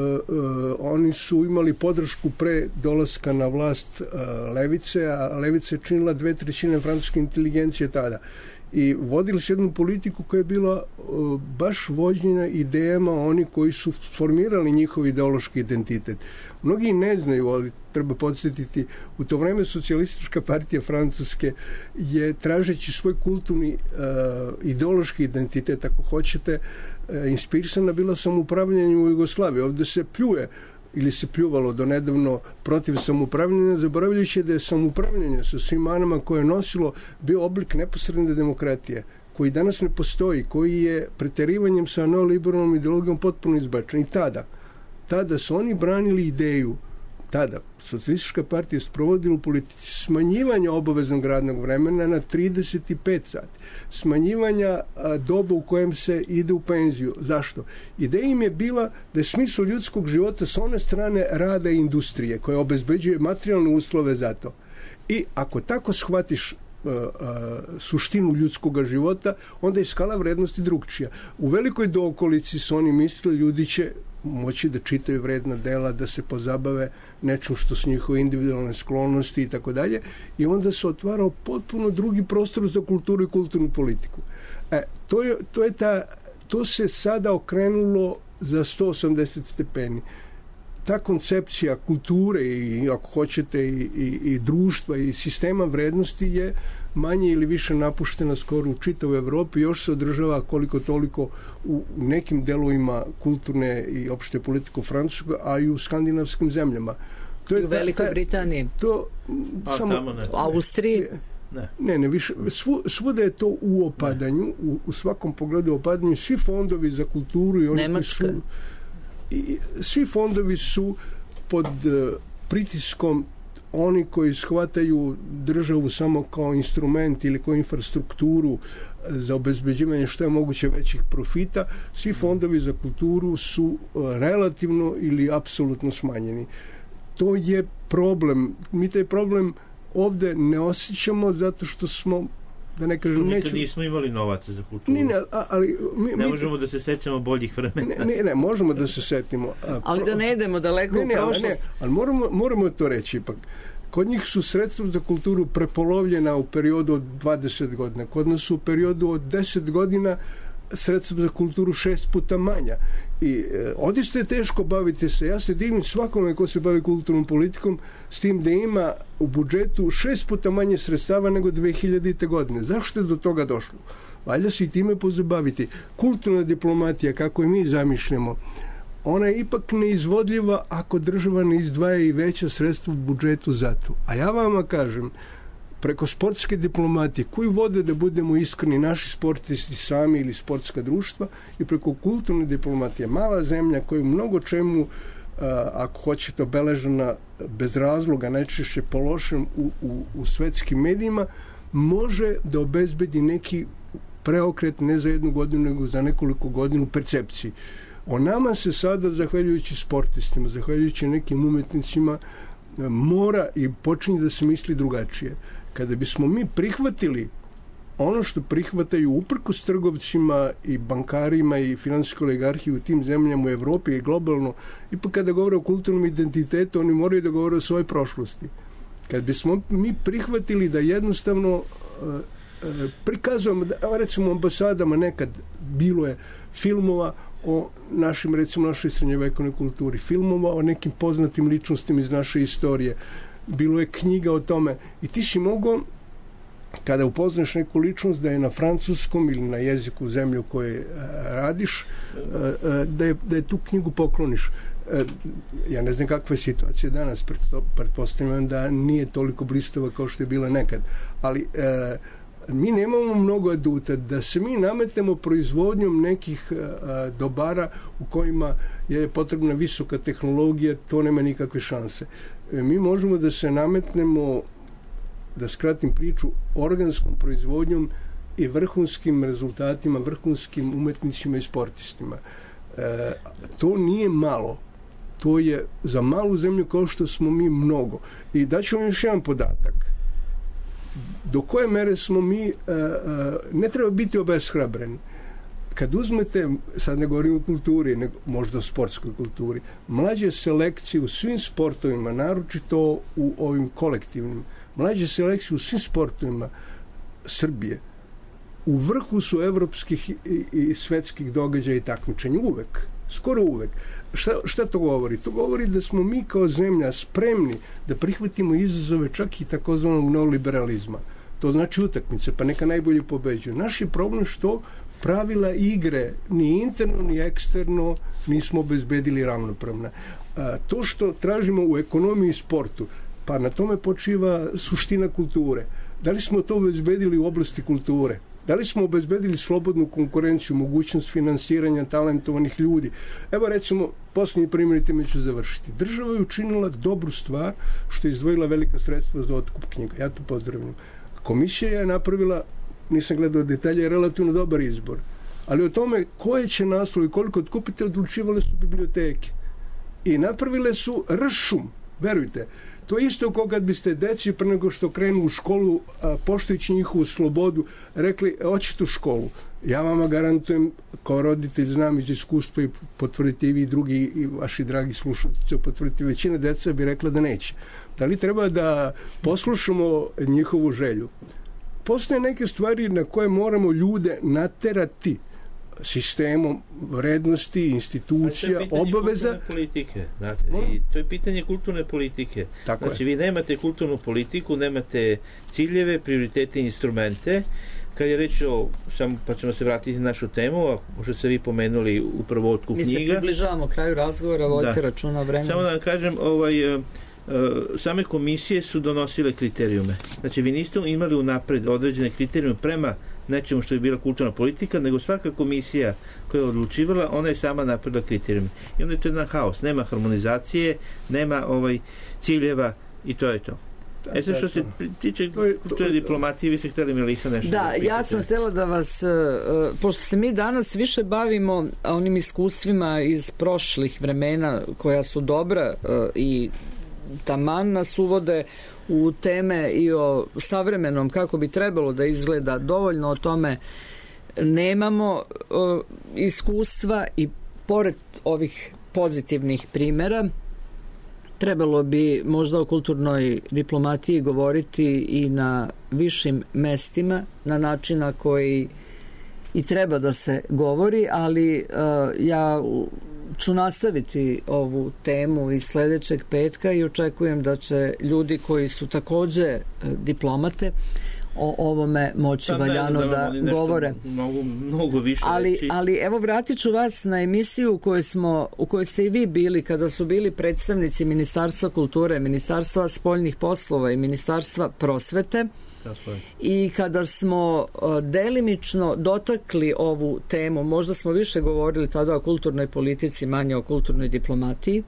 uh, oni su imali podršku pre dolaska na vlast uh, levice, a levica je činila dve trećine francuske inteligencije tada. I vodili su jednu politiku koja je bila uh, baš vođena idejama oni koji su formirali njihov ideološki identitet. Mnogi ne znaju, ali treba podsjetiti, u to vreme Socijalistička partija Francuske je, tražeći svoj kulturni uh, ideološki identitet, ako hoćete, uh, inspirisana bila samoupravljanjem u Jugoslaviji. Ovde se pljuje ili se pljuvalo do nedavno protiv samoupravljanja, zaboravljajući da je samoupravljanje sa svim manama koje je nosilo bio oblik neposredne demokratije, koji danas ne postoji, koji je preterivanjem sa neoliberalnom ideologijom potpuno izbačen. I tada, tada su oni branili ideju, tada Socijalistička partija sprovodila u politici smanjivanja obaveznog radnog vremena na trideset pet sati, smanjivanja a, doba u kojem se ide u penziju. Zašto? Ideja im je bila da je smisao ljudskog života sa one strane rada i industrije koja obezbeđuje materijalne uslove za to. I ako tako shvatiš a, a, suštinu ljudskog života, onda je skala vrednosti drugčija. U velikoj dookolici su oni mislili ljudi će moći da čitaju vredna dela, da se pozabave nečim što su njihove individualne sklonosti i tako dalje, i onda se otvarao potpuno drugi prostor za kulturu i kulturnu politiku. E, to je, to je ta, to se sada okrenulo za sto osamdeset stepeni. Ta koncepcija kulture i, ako hoćete, i, i, i društva i sistema vrednosti je manje ili više napuštena skoro u čitavoj Evropi, još se održava koliko toliko u nekim delovima kulturne i opšte politike u Francuskoj, a i u skandinavskim zemljama. To je u Velikoj ta, ta, Britaniji. To, a, samo, tamo ne. U Austriji. Ne, ne, ne više. Svu, svuda je to u opadanju, u, u svakom pogledu u opadanju. Svi fondovi za kulturu i oni Nemačka. koji su... I svi fondovi su pod uh, pritiskom oni koji shvataju državu samo kao instrument ili kao infrastrukturu za obezbeđivanje što je moguće većih profita. Svi fondovi za kulturu su uh, relativno ili apsolutno smanjeni. To je problem. Mi taj problem ovde ne osjećamo zato što smo, da ne kažem, nikad neću... nismo imali novaca za kulturu. Ne, ne, ali... Mi, ne mi, možemo da se sećamo boljih vremena. Ne, ne, ne možemo da se setimo. A, ali da ne idemo daleko ne, ne, u prošlost. Ne, ali moramo, moramo to reći ipak. Kod njih su sredstva za kulturu prepolovljena u periodu od dvadeset godina. Kod nas su u periodu od deset godina sredstva za kulturu šest puta manja. I e, odista je teško baviti se. Ja se divim svakome ko se bavi kulturnom politikom s tim da ima u budžetu šest puta manje sredstava nego dve hiljadite godine. Zašto je do toga došlo? Valjda se i time pozabaviti. Kulturna diplomatija, kako je mi zamišljamo, ona je ipak neizvodljiva ako država ne izdvaja i veća sredstva u budžetu za to. A ja vama kažem, preko sportske diplomatije, koju vode, da budemo iskreni, naši sportisti sami ili sportska društva, i preko kulturne diplomatije, mala zemlja koja je mnogo čemu, a, ako hoćete, obeležena bez razloga, najčešće po lošem u, u, u svetskim medijima, može da obezbedi neki preokret ne za jednu godinu, nego za nekoliko godina u percepciji. O nama se sada, zahvaljujući sportistima, zahvaljujući nekim umetnicima, mora i počinje da se misli drugačije. Kada bismo mi prihvatili ono što prihvataju uprkos trgovcima i bankarima i finansijskoj oligarhiji u tim zemljama u Evropi i globalno, ipak kada govore o kulturnom identitetu, oni moraju da govore o svojoj prošlosti. Kad bismo mi prihvatili da jednostavno uh, uh, prikazujemo, da, recimo, ambasadama nekad bilo je filmova o našim, recimo, našoj srednjovekovnoj kulturi, filmova o nekim poznatim ličnostima iz naše istorije, bilo je knjiga o tome, i ti si mogao, kada upoznaš neku ličnost, da je na francuskom ili na jeziku zemlje u kojoj radiš, da je, da je tu knjigu pokloniš. Ja ne znam kakva je situacija danas, pretpostavljam da nije toliko blistava kao što je bila nekad, ali mi nemamo mnogo aduta, da se mi nametemo proizvodnjom nekih a, dobara u kojima je potrebna visoka tehnologija, to nema nikakve šanse. E, mi možemo da se nametnemo, da skratim priču, organskom proizvodnjom i vrhunskim rezultatima, vrhunskim umetnicima i sportistima. E, to nije malo. To je za malu zemlju kao što smo mi mnogo. I daću vam još jedan podatak. Do koje mere smo mi, a, a, ne treba biti obeshrabren. Kad uzmete, sad ne govorim o kulturi, nego možda o sportskoj kulturi, mlađe selekcije u svim sportovima, naročito u ovim kolektivnim, mlađe selekcije u svim sportovima Srbije, u vrhu su evropskih i, i svetskih događaja i takmičenja uvek, skoro uvek. Šta, šta to govori? To govori da smo mi kao zemlja spremni da prihvatimo izazove čak i takozvanog neoliberalizma. To znači utakmice, pa neka najbolje pobeđuju. Naš je problem što pravila igre ni interno ni eksterno nismo obezbedili ravnopravna. A, to što tražimo u ekonomiji i sportu, pa na tome počiva suština kulture. Da li smo to obezbedili u oblasti kulture? Da li smo obezbedili slobodnu konkurenciju, mogućnost finansiranja talentovanih ljudi? Evo recimo, posljednji primjer, time ću završiti. Država je učinila dobru stvar što je izdvojila velika sredstva za otkup knjiga. Ja to pozdravljam. Komisija je napravila, nisam gledao detalje, relativno dobar izbor. Ali o tome koje će naslov i koliko otkupite odlučivale su biblioteke. I napravile su ršum, verujte. To je isto kao kad biste deci pre nego što krenu u školu, a, poštujući njihovu slobodu, rekli, hoćete u školu. Ja vama garantujem, kao roditelj znam iz iskustva i potvrdite i vi drugi i vaši dragi slušatelji, potvrdite, većina deca bi rekla da neće. Da li treba da poslušamo njihovu želju? Postoje neke stvari na koje moramo ljude naterati sistemom vrednosti, institucija, obaveza. Politike, znate, i to je pitanje kulturne politike. Tako znači, je. vi nemate kulturnu politiku, nemate ciljeve, prioritete i instrumente. Kad je reč o, samo pa ćemo se vratiti na našu temu, a možda ste vi pomenuli upravo otkup knjiga. Mi se približavamo kraju razgovora, vodite računa vremena. Samo da vam kažem, ovaj, uh, same komisije su donosile kriterijume. Znači, vi niste imali unapred određene kriterijume prema nečemu što je bila kulturna politika, nego svaka komisija koja je odlučivala, ona je sama napravila kriterijume. I onda je to jedan haos. Nema harmonizacije, nema ovaj ciljeva i to je to. E sad što se tiče kulturne diplomatije, vi ste htjeli Miliha nešto da, da ja sam htjela da vas, uh, pošto se mi danas više bavimo onim iskustvima iz prošlih vremena koja su dobra uh, i taman nas uvode u teme i o savremenom kako bi trebalo da izgleda, dovoljno o tome nemamo uh, iskustva i pored ovih pozitivnih primjera trebalo bi možda o kulturnoj diplomatiji govoriti i na višim mestima, na način na koji i treba da se govori, ali uh, ja ću nastaviti ovu temu iz sljedećeg petka i očekujem da će ljudi koji su također diplomate o ovome moći da, valjano da, da, da govore. Mnogo, mnogo više ali, ali evo vratit ću vas na emisiju u kojoj, smo, u kojoj ste i vi bili kada su bili predstavnici Ministarstva kulture, Ministarstva spoljnih poslova i Ministarstva prosvete. I kada smo delimično dotakli ovu temu, možda smo više govorili tada o kulturnoj politici, manje o kulturnoj diplomatiji,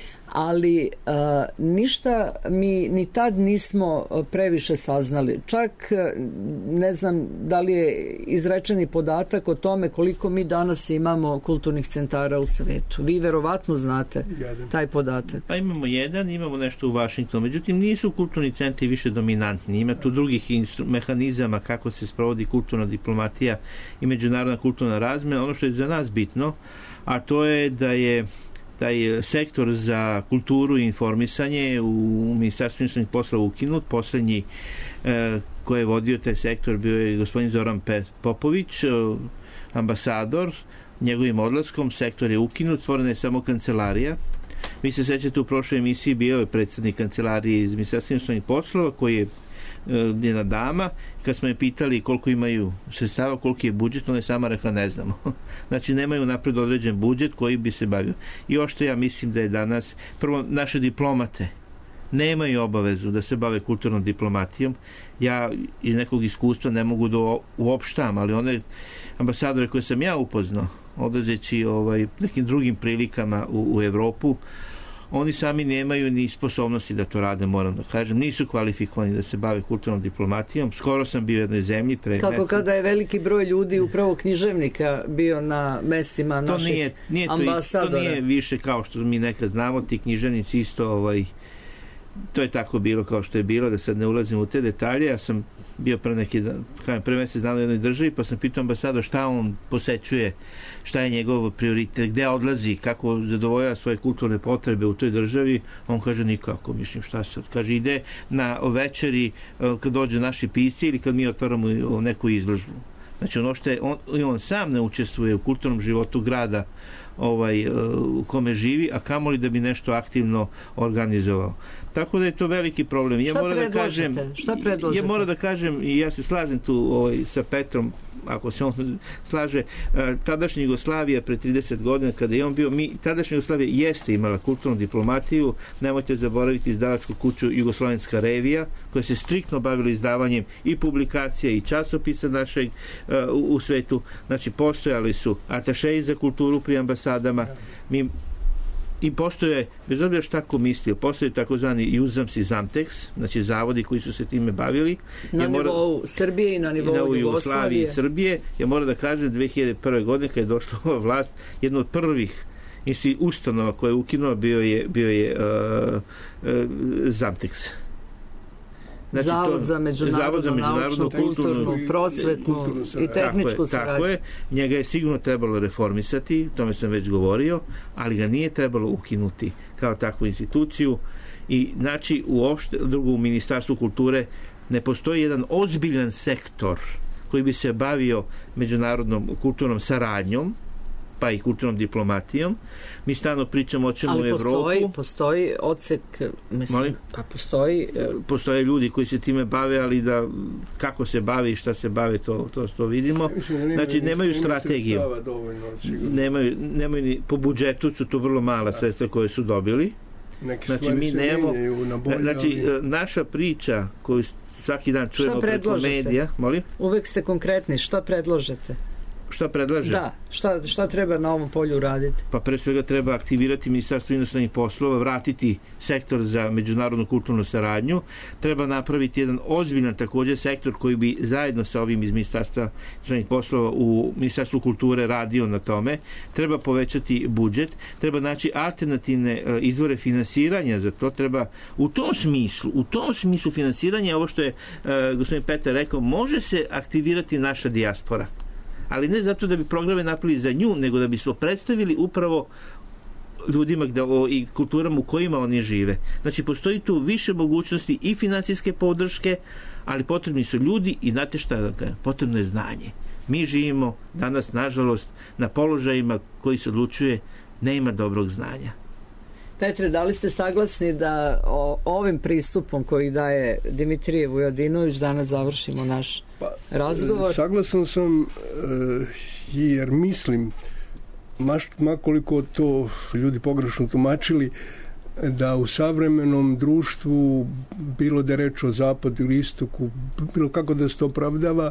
ali uh, ništa mi ni tad nismo previše saznali. Čak ne znam da li je izrečeni podatak o tome koliko mi danas imamo kulturnih centara u svetu. Vi verovatno znate jedan. Taj podatak. Pa imamo jedan, imamo nešto u Vašingtonu. Međutim, nisu kulturni centri više dominantni. Ima tu drugih instru- mehanizama kako se sprovodi kulturna diplomatija i međunarodna kulturna razmjena. Ono što je za nas bitno, a to je da je taj sektor za kulturu i informisanje u Ministarstvu inostranih poslova ukinut. Posljednji e, koji je vodio taj sektor bio je gospodin Zoran Popović, e, ambasador. Njegovim odlaskom sektor je ukinut, stvorena je samo kancelarija. Vi se sećate, u prošloj emisiji bio je predsjednik kancelarije iz Ministarstva inostranih poslova koji je jedna dama, kad smo je pitali koliko imaju sredstava, koliki je budžet, ona je sama rekla ne znamo. Znači nemaju napred određen budžet koji bi se bavio. I ovo što ja mislim da je danas, prvo naše diplomate nemaju obavezu da se bave kulturnom diplomatijom. Ja iz nekog iskustva ne mogu da uopštam, ali one ambasadore koje sam ja upoznao, odlazeći ovaj, nekim drugim prilikama u, u Evropu, oni sami nemaju ni sposobnosti da to rade, moram da kažem. Nisu kvalifikovani da se bave kulturnom diplomatijom. Skoro sam bio u jednoj zemlji. Pre Kako mesec... kada je veliki broj ljudi upravo književnika bio na mestima to naših nije, nije to, ambasadora. To nije više kao što mi nekad znamo, ti književnici isto, ovaj, to je tako bilo kao što je bilo, da sad ne ulazim u te detalje. Ja sam bio pre neki dan, pre mesec dana u jednoj državi, pa sam pitao ambasador šta on posećuje, šta je njegov prioritet, gde odlazi, kako zadovoljava svoje kulturne potrebe u toj državi. On kaže nikako, mislim šta sad, kaže ide na večeri kad dođe naši pisci ili kad mi otvaramo neku izložbu. Znači ono što je, on, on sam ne učestvuje u kulturnom životu grada ovaj, u kome živi, a kamoli da bi nešto aktivno organizovao. Tako da je to veliki problem. Ja Šta moram da kažem, Šta predložite? Ja moram da kažem, i ja se slažem tu ovaj, sa Petrom, ako se on slaže, tadašnja Jugoslavija pre trideset godina, kada je on bio, mi, tadašnja Jugoslavija jeste imala kulturnu diplomatiju. Nemojte zaboraviti izdavačku kuću Jugoslovenska revija, koja se striktno bavila izdavanjem i publikacija i časopisa našeg uh, u, u svetu. Znači, postojali su atašeji za kulturu pri ambasadama. Mi i postoje, bez obzira šta ko mislio, postoje takozvani Juzams i Zamtex, znači zavodi koji su se time bavili. Na ja nivou mora, Srbije i na nivou i na Jugoslavije. Jugoslavije i Srbije. Ja moram da kažem, dve hiljade prve. godine kad je došla ova vlast, jedna od prvih ustanova koja je ukinula bio je, bio je uh, uh, Zamtex. Znači, Zavod, to, za međunarodnu, za međunarodnu kulturnu, kulturnu, prosvetnu kulturnu i tehničku saradnju. Tako je, njega je sigurno trebalo reformisati, o tome sam već govorio, ali ga nije trebalo ukinuti kao takvu instituciju. I znači uopšte, drugo, u Ministarstvu kulture ne postoji jedan ozbiljan sektor koji bi se bavio međunarodnom kulturnom saradnjom, pa i kulturnom diplomatijom. Mi stalno pričamo o čemu u Evropu. Ali postoji odsek, mislim, Molim? pa postoji... Postoje ljudi koji se time bave, ali da kako se bave i šta se bave, to, to, to vidimo. Znači, nemaju strategiju. Nemaju, nemaju ni, po budžetu su to vrlo mala sredstva koje su dobili. Znači, mi nemamo... Znači, naša priča koju svaki dan čujemo preko medija... Molim? Uvek ste konkretni. Šta predložete? Šta predlaže? Da, šta, šta treba na ovom polju uraditi? Pa pre svega treba aktivirati Ministarstvo inostranih poslova, vratiti sektor za međunarodnu kulturnu saradnju, treba napraviti jedan ozbiljan također sektor koji bi zajedno sa ovim iz Ministarstva inostranih poslova u Ministarstvu kulture radio na tome, treba povećati budžet, treba naći alternativne uh, izvore finansiranja za to, treba u tom smislu, u tom smislu finansiranja, ovo što je uh, gospodin Petar rekao, može se aktivirati naša dijaspora. Ali ne zato da bi programe napravili za nju, nego da bismo predstavili upravo ljudima gde, o, i kulturama u kojima oni žive. Znači, postoji tu više mogućnosti i finansijske podrške, ali potrebni su ljudi i znate šta, potrebno je znanje. Mi živimo danas, nažalost, na položajima koji se odlučuje nema dobrog znanja. Petre, da li ste saglasni da o, ovim pristupom koji daje Dimitrije Vujadinović danas završimo naš pa, razgovor? Saglasan sam e, jer mislim, maš, makoliko to ljudi pogrešno tumačili, da u savremenom društvu, bilo da je reč o zapadu ili istoku, bilo kako da se to opravdava,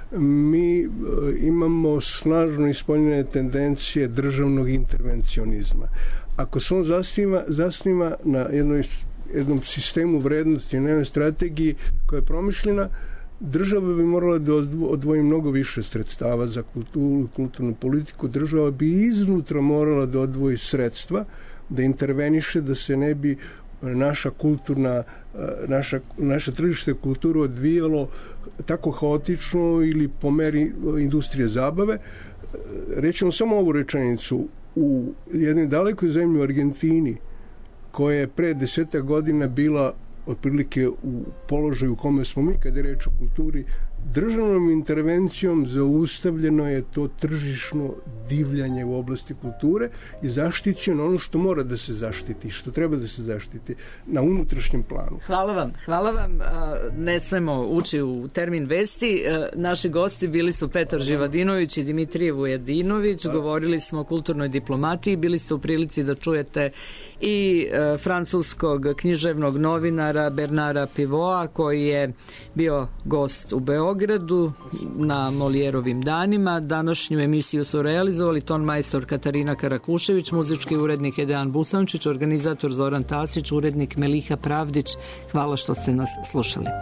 mi e, imamo snažno ispoljene tendencije državnog intervencionizma. Ako se on zasniva, zasniva na jednoj, jednom sistemu vrednosti, na jednoj strategiji koja je promišljena, država bi morala da odvoji mnogo više sredstava za kulturu, kulturnu politiku. Država bi iznutra morala da odvoji sredstva, da interveniše, da se ne bi naša kulturna, naša, naše tržište kulturu odvijalo tako haotično ili po meri industrije zabave. Rećemo samo ovu rečenicu. U jednoj dalekoj zemlji u Argentini, koja je pre desetak godina bila otprilike u položaju u kome smo mi, kada je reč o kulturi, državnom intervencijom zaustavljeno je to tržišno divljanje u oblasti kulture i zaštićeno ono što mora da se zaštiti, što treba da se zaštiti na unutrašnjem planu. Hvala vam, hvala vam. Ne smemo ući u termin vesti. Naši gosti bili su Petar Živadinović i Dimitrije Vujadinović. Govorili smo o kulturnoj diplomatiji. Bili ste u prilici da čujete i francuskog književnog novinara Bernara Pivoa, koji je bio gost u Beogradu na Molijerovim danima. Današnju emisiju su realizovali ton majstor Katarina Karakušević, muzički urednik Edean Busančić, organizator Zoran Tasić, urednik Meliha Pravdić. Hvala što ste nas slušali.